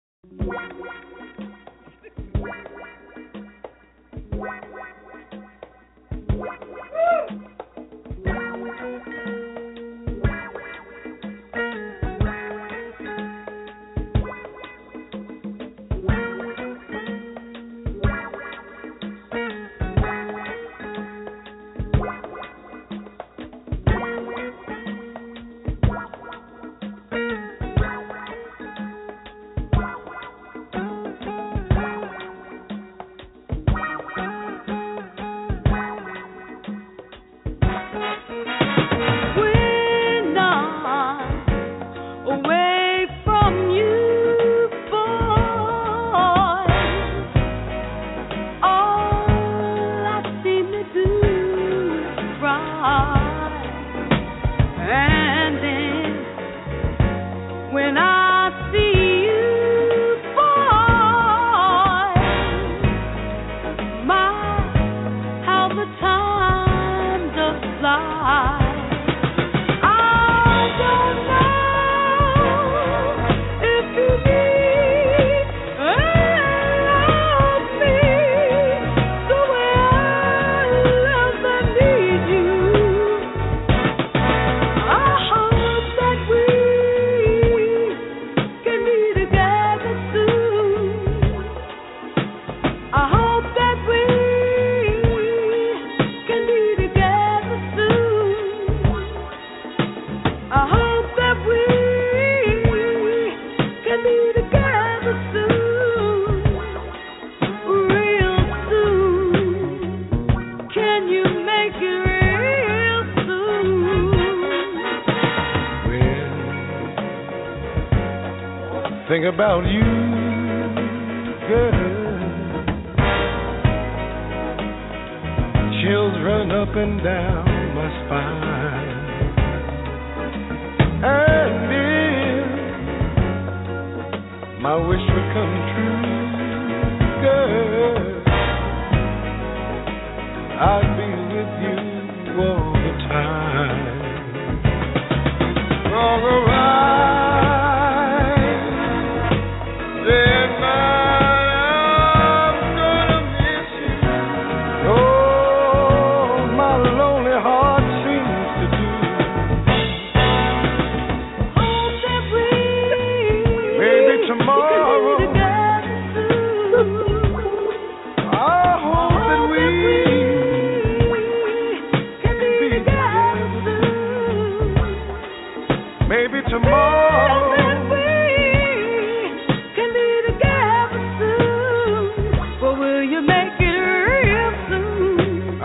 Think about you, girl. Chills run up and down my spine. And if my wish would come true, girl, I'd be with you all the time. All around.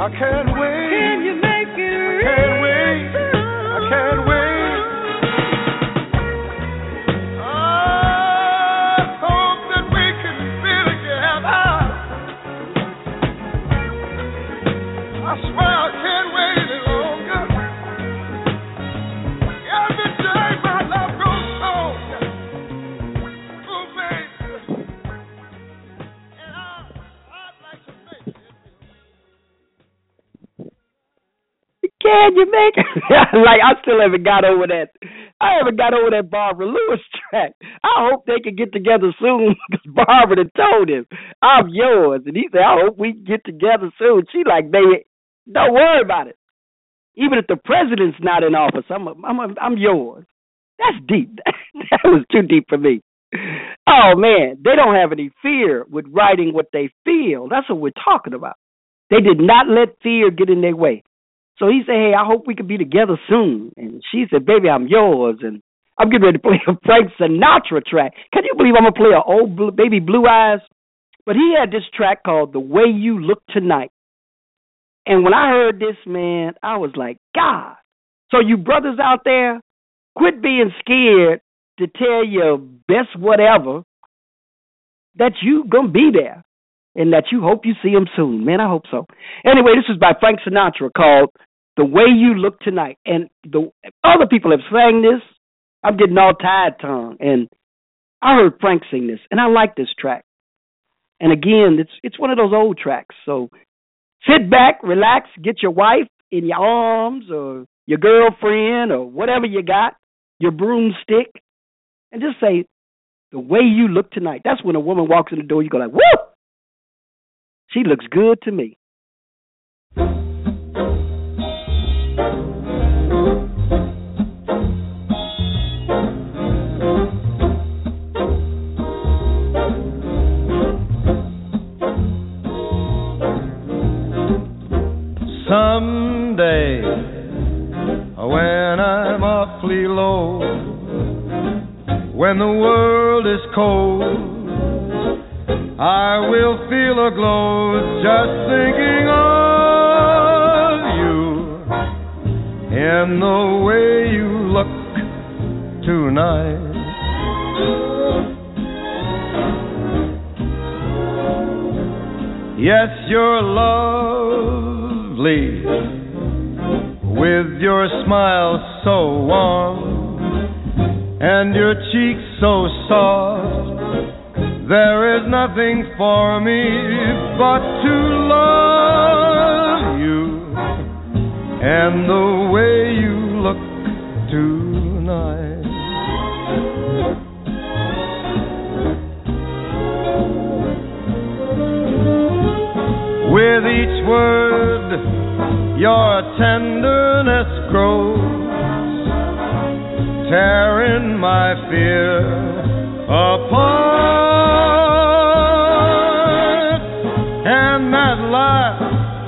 can't wait. Can you make it real? I can't wait. I can't wait. I hope that we can be together. I swear I can't wait any longer. Every day my love grows stronger. Oh, baby. And I'd like to make it. Can you make it? Like, I still haven't got over that. I haven't got over that Barbara Lewis track. I hope they can get together soon because Barbara done told him, I'm yours. And he said, I hope we can get together soon. She like, baby, don't worry about it. Even if the president's not in office, I'm yours. That's deep. That was too deep for me. Oh, man, they don't have any fear with writing what they feel. That's what we're talking about. They did not let fear get in their way. So he said, hey, I hope we can be together soon. And she said, baby, I'm yours. And I'm getting ready to play a Frank Sinatra track. Can you believe I'm going to play an old baby Blue Eyes? But he had this track called The Way You Look Tonight. And when I heard this, man, I was like, God. So you brothers out there, quit being scared to tell your best whatever that you going to be there and that you hope you see him soon. Man, I hope so. Anyway, this is by Frank Sinatra called The Way You Look Tonight. And the other people have sang this. I'm getting all tired tongue. And I heard Frank sing this, and I like this track. And again, it's one of those old tracks. So sit back, relax, get your wife in your arms or your girlfriend or whatever you got, your broomstick, and just say, the way you look tonight. That's when a woman walks in the door, you go like, woo! She looks good to me. Someday, when I'm awfully low, when the world is cold, I will feel a glow just thinking of you in the way you look tonight. Yes, you're lovely with your smile so warm and your cheeks so soft. There is nothing for me but to love you and the way you look tonight. With each word, your tenderness grows, tearing my fear apart. And that laugh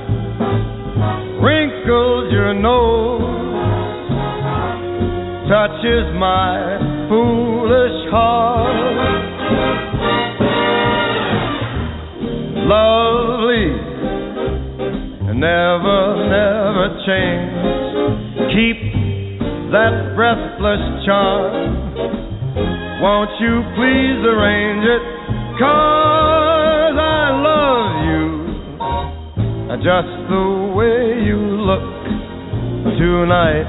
wrinkles your nose, touches my foolish heart. Lovely, never change. Keep that breathless charm. Won't you please arrange it? 'Cause I love you just the way you look tonight.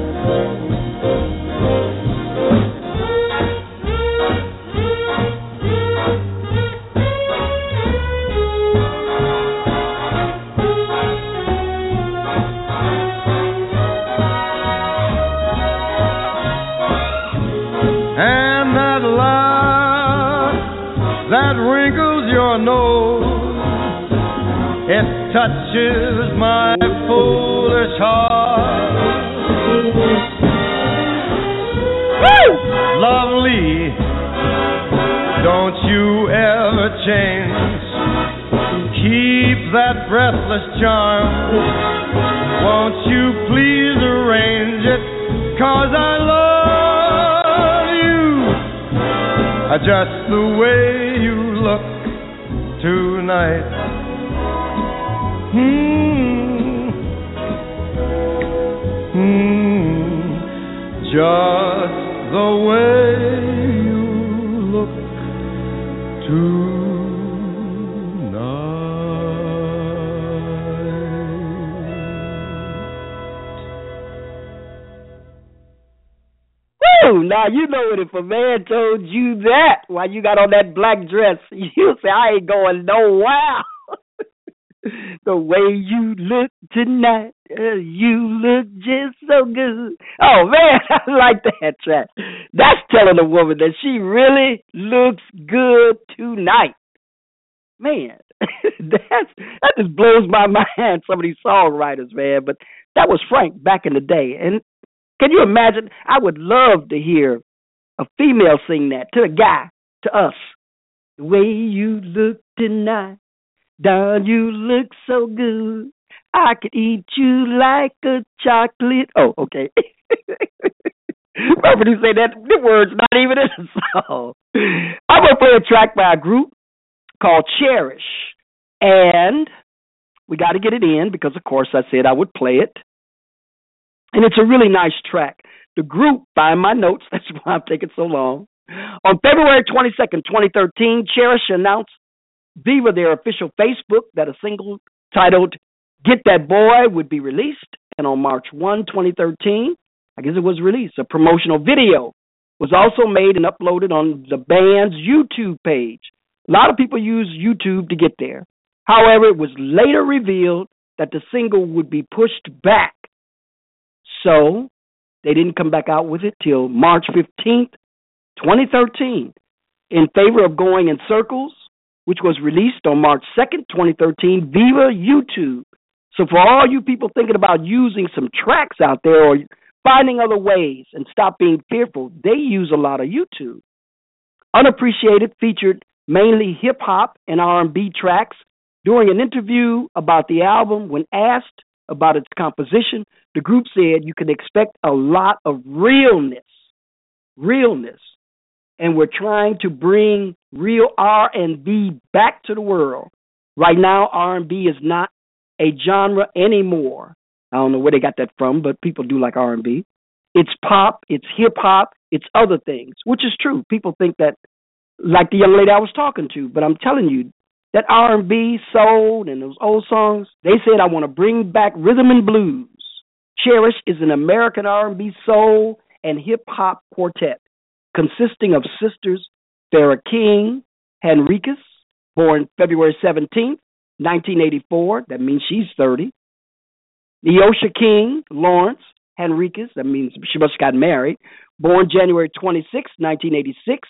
And that laugh that wrinkles your nose, it touches my foolish heart. Woo! Lovely, don't you ever change. Keep that breathless charm. Won't you please arrange it? 'Cause I love you just the way you look tonight. just the way you look Woo! Now, you know it. If a man told you that while you got on that black dress, you say, I ain't going nowhere. The way you look tonight, you look just so good. Oh, man, I like that track. That's telling a woman that she really looks good tonight. Man, that just blows my mind, some of these songwriters, man. But that was Frank back in the day. And can you imagine? I would love to hear a female sing that to a guy, to us. The way you look tonight, darling, you look so good. I could eat you like a chocolate. Oh, okay. Remember you say that? The word's not even in the song. I'm going to play a track by a group called Cherish. And we got to get it in because, of course, I said I would play it. And it's a really nice track. The group, find my notes, that's why I'm taking so long. On February 22nd, 2013, Cherish announced via their official Facebook that a single titled Get That Boy would be released. And on March 1, 2013, I guess it was released, a promotional video was also made and uploaded on the band's YouTube page. A lot of people use YouTube to get there. However, it was later revealed that the single would be pushed back. So they didn't come back out with it till March 15th, 2013, in favor of Going in Circles, which was released on March 2nd, 2013, via YouTube. So for all you people thinking about using some tracks out there or finding other ways and stop being fearful, they use a lot of YouTube. Unappreciated featured mainly hip-hop and R&B tracks. During an interview about the album, when asked about its composition, the group said you can expect a lot of realness, and we're trying to bring real R&B back to the world. Right now, R&B is not a genre anymore. I don't know where they got that from, but people do like R&B. It's pop, it's hip-hop, it's other things, which is true. People think that, like the young lady I was talking to, but I'm telling you, that R&B, soul, and those old songs, they said, I want to bring back rhythm and blues. Cherish is an American R&B, soul, and hip-hop quartet consisting of sisters Farrah King Henriquez, born February 17th, 1984. That means she's 30. Neosha King Lawrence Henriquez. That means she must have got married. Born January 26th, 1986.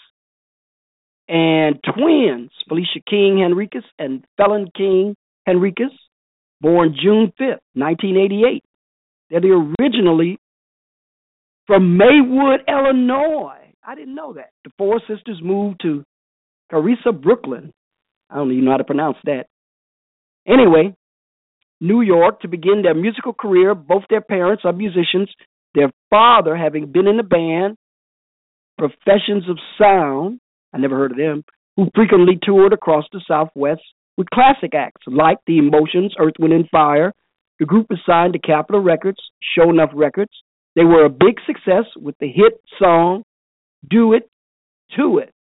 And twins, Felicia King Henriquez and Felon King Henriquez, born June 5th, 1988. They're originally from Maywood, Illinois. I didn't know that. The four sisters moved to Carissa, Brooklyn. I don't even know how to pronounce that. Anyway, New York to begin their musical career. Both their parents are musicians. Their father, having been in the band Professions of Sound, I never heard of them, who frequently toured across the Southwest with classic acts like The Emotions, Earth, Wind, and Fire. The group is signed to Capitol Records, Show Enough Records. They were a big success with the hit song, Do It, To It.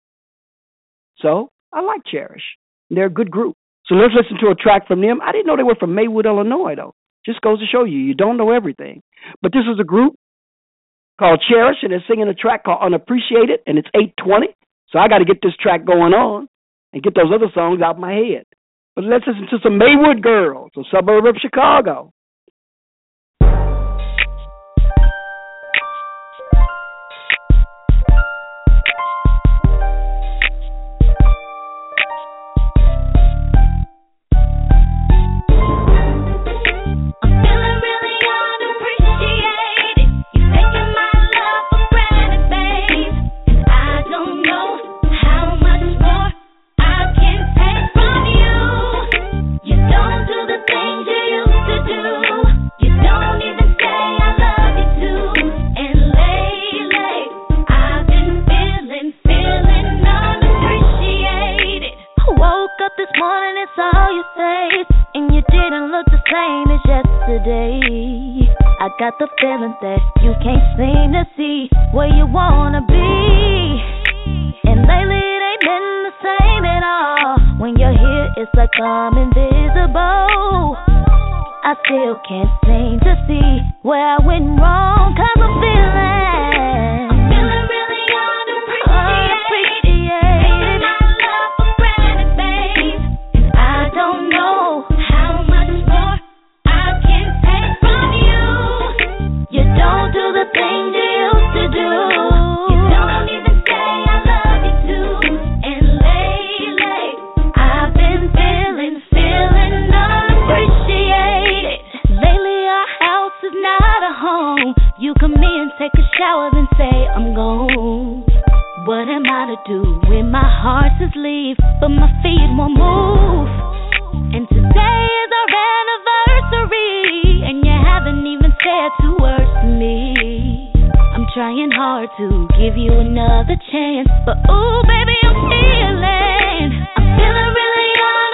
So, I like Cherish. They're a good group. So let's listen to a track from them. I didn't know they were from Maywood, Illinois, though. Just goes to show you, you don't know everything. But this is a group called Cherish, and they're singing a track called Unappreciated, and it's 8:20. So I got to get this track going on and get those other songs out of my head. But let's listen to some Maywood Girls, a suburb of Chicago. Do the things you used to do. got the feeling that you can't seem to see where you wanna be. And lately it ain't been the same at all. When you're here, it's like I'm invisible. I still can't seem to see where I went wrong, 'cause I'm feeling really unappreciated. My love for granted, babe. And I don't know how much more I can take from you. You don't do the things you used to do. You don't even say I love you too. And lately, I've been feeling unappreciated. Lately, our house is not a home. You come in, take a shower, then say I'm gone. What am I to do when my heart's asleep, but my feet won't move? And today is our anniversary, and you haven't even said 2 words to me. I'm trying hard to give you another chance, but ooh, baby, I'm feeling really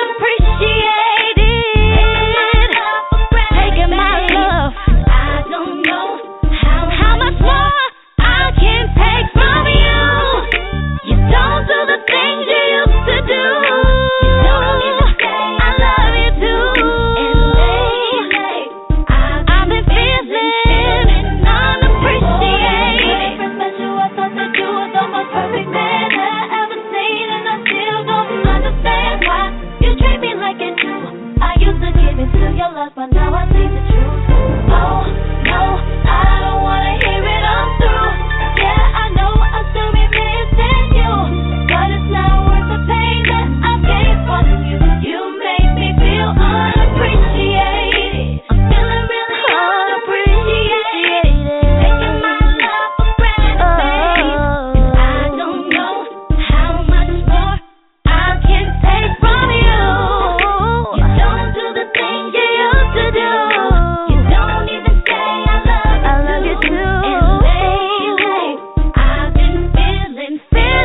unappreciated. Taking my love, I don't know how much more I can take from you. You don't do the things you used to do. You don't even say I love you too. And lately, I've been feeling unappreciated. Special, I thought that you were the most perfect man I ever seen, and I still don't understand why you treat me like you do. I used to give it to your love, but now I see the truth. Oh no, I don't wanna hear it all through. Yeah, I know I still be missing you, but it's not worth the pain that I gave from you. You make me feel unappreciated. I'm feeling really unappreciated. Taking my love for granted, babe. And I don't know how much more I can take from you. You don't do the things you used to do. You don't even say I love you too. And lately, I've been feeling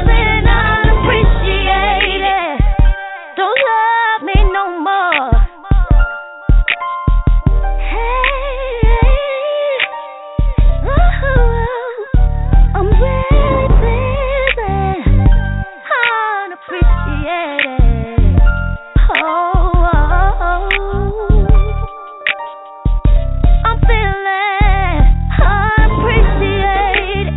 unappreciated. Don't love me no more. Hey, I'm really feeling unappreciated. I'm feeling unappreciated.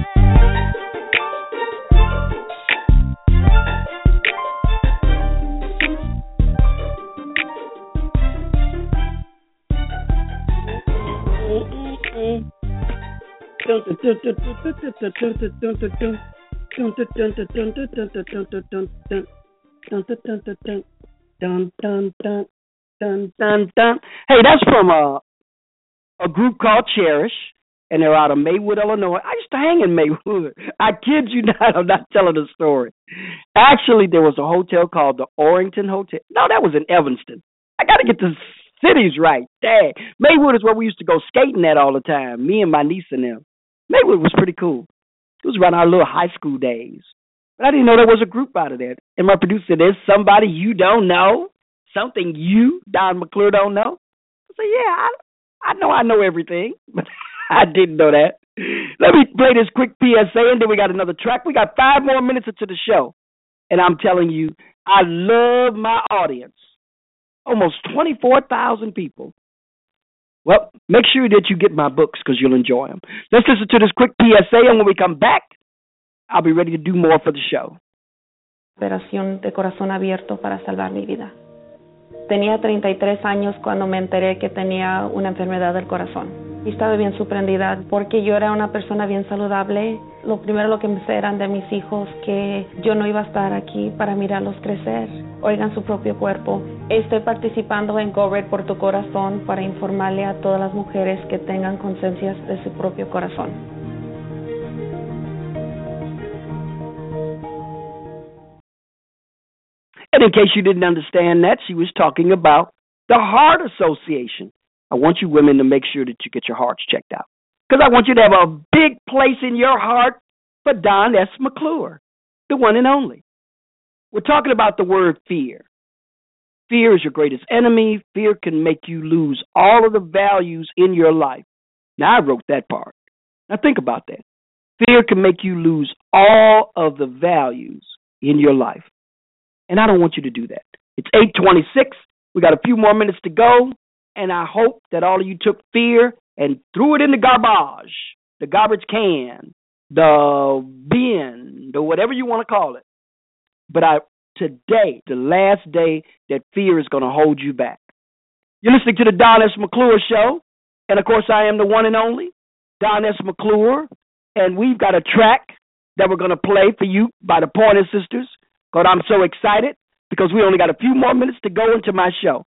Hey, that's from a group called Cherish, and they're out of Maywood, Illinois. I used to hang in Maywood. I kid you not, I'm not telling a story. Actually, there was a hotel called the Orrington Hotel. No, that was in Evanston. I got to get the cities right. Dang. Maywood is where we used to go skating at all the time, me and my niece and them. Maywood was pretty cool. It was around our little high school days. But I didn't know there was a group out of there. And my producer said, there's somebody you don't know? Something you, Don McClure, don't know? I said, yeah, I know everything, but I didn't know that. Let me play this quick PSA, and then we got another track. We got 5 more minutes into the show. And I'm telling you, I love my audience. Almost 24,000 people. Well, make sure that you get my books because you'll enjoy them. Let's listen to this quick PSA, and when we come back, I'll be ready to do more for the show. Operación de corazón abierto para salvar mi vida. Tenía 33 años cuando me enteré que tenía una enfermedad del corazón. Y estaba bien sorprendida porque yo era una persona bien saludable. Lo primero que me eran de mis hijos que yo no iba a estar aquí para mirarlos crecer. Oigan su propio cuerpo. Estoy participando en Go Red por tu corazón para informarle a todas las mujeres que tengan conciencia de su propio corazón. And in case you didn't understand that, she was talking about the Heart Association. I want you women to make sure that you get your hearts checked out. Because I want you to have a big place in your heart for Don S. McClure, the one and only. We're talking about the word fear. Fear is your greatest enemy. Fear can make you lose all of the values in your life. Now, I wrote that part. Now, think about that. Fear can make you lose all of the values in your life. And I don't want you to do that. It's 8:26. We got a few more minutes to go. And I hope that all of you took fear and threw it in the garbage can, the bin, or whatever you want to call it. But today, the last day that fear is going to hold you back. You're listening to the Don S. McClure Show. And, of course, I am the one and only Don S. McClure. And we've got a track that we're going to play for you by the Pointer Sisters. But I'm so excited because we only got a few more minutes to go into my show.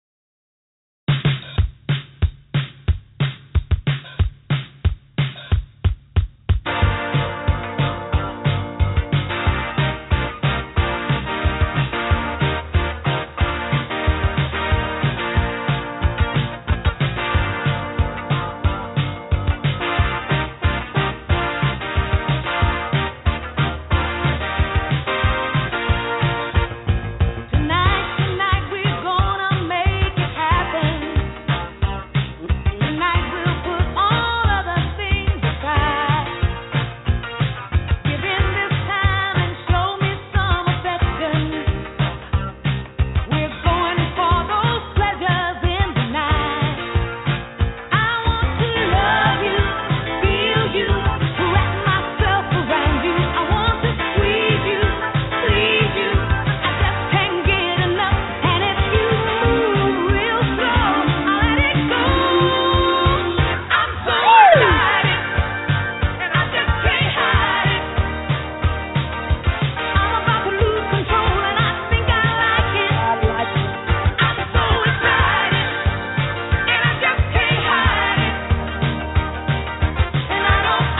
Tonight we're gonna make it happen. Tonight we'll put all other things aside. Give in this time and show me some affection. We're going for those pleasures in the night. I want to love you, feel you, wrap myself around you. I want to squeeze you, please you. I just can't get enough. And if you move real slow, I'll let it go. I'm so excited, and I just can't hide it. I'm about to lose control, and I think I like it. I'm so excited, and I just can't hide it. And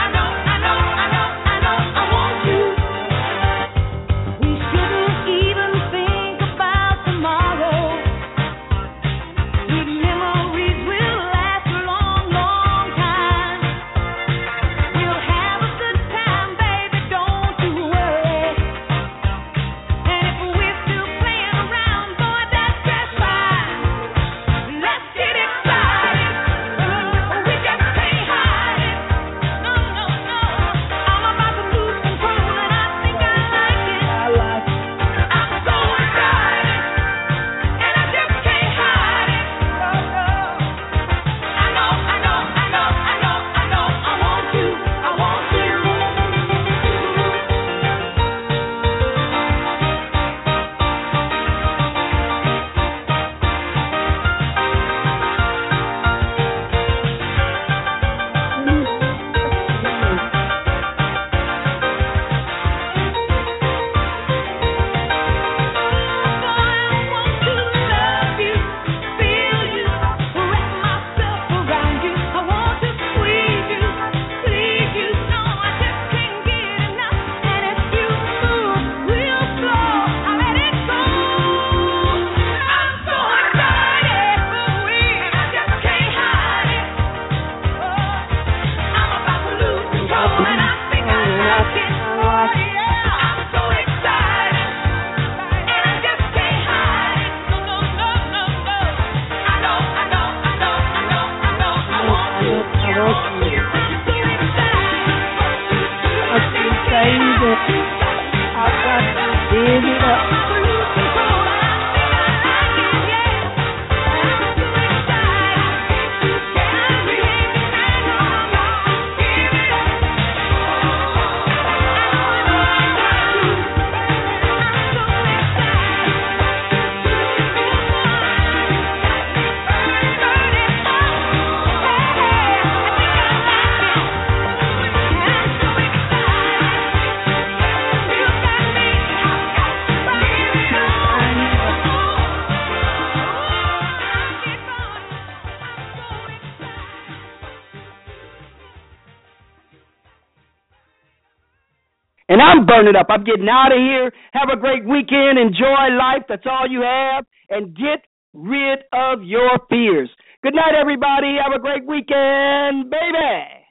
I want you. We shouldn't even think about tomorrow. Sweet memories will last a long, long time. We'll have a good time, baby, don't you worry. And if we're still playing around, boy, that's just fine. Let's get excited. We just can't hide it. No. I'm about to lose control, and I think I like it. I'm so excited, and I just can't hide it. I know. I want you. And I'm burning up. I'm getting out of here. Have a great weekend. Enjoy life. That's all you have. And get rid of your fears. Good night, everybody. Have a great weekend, baby.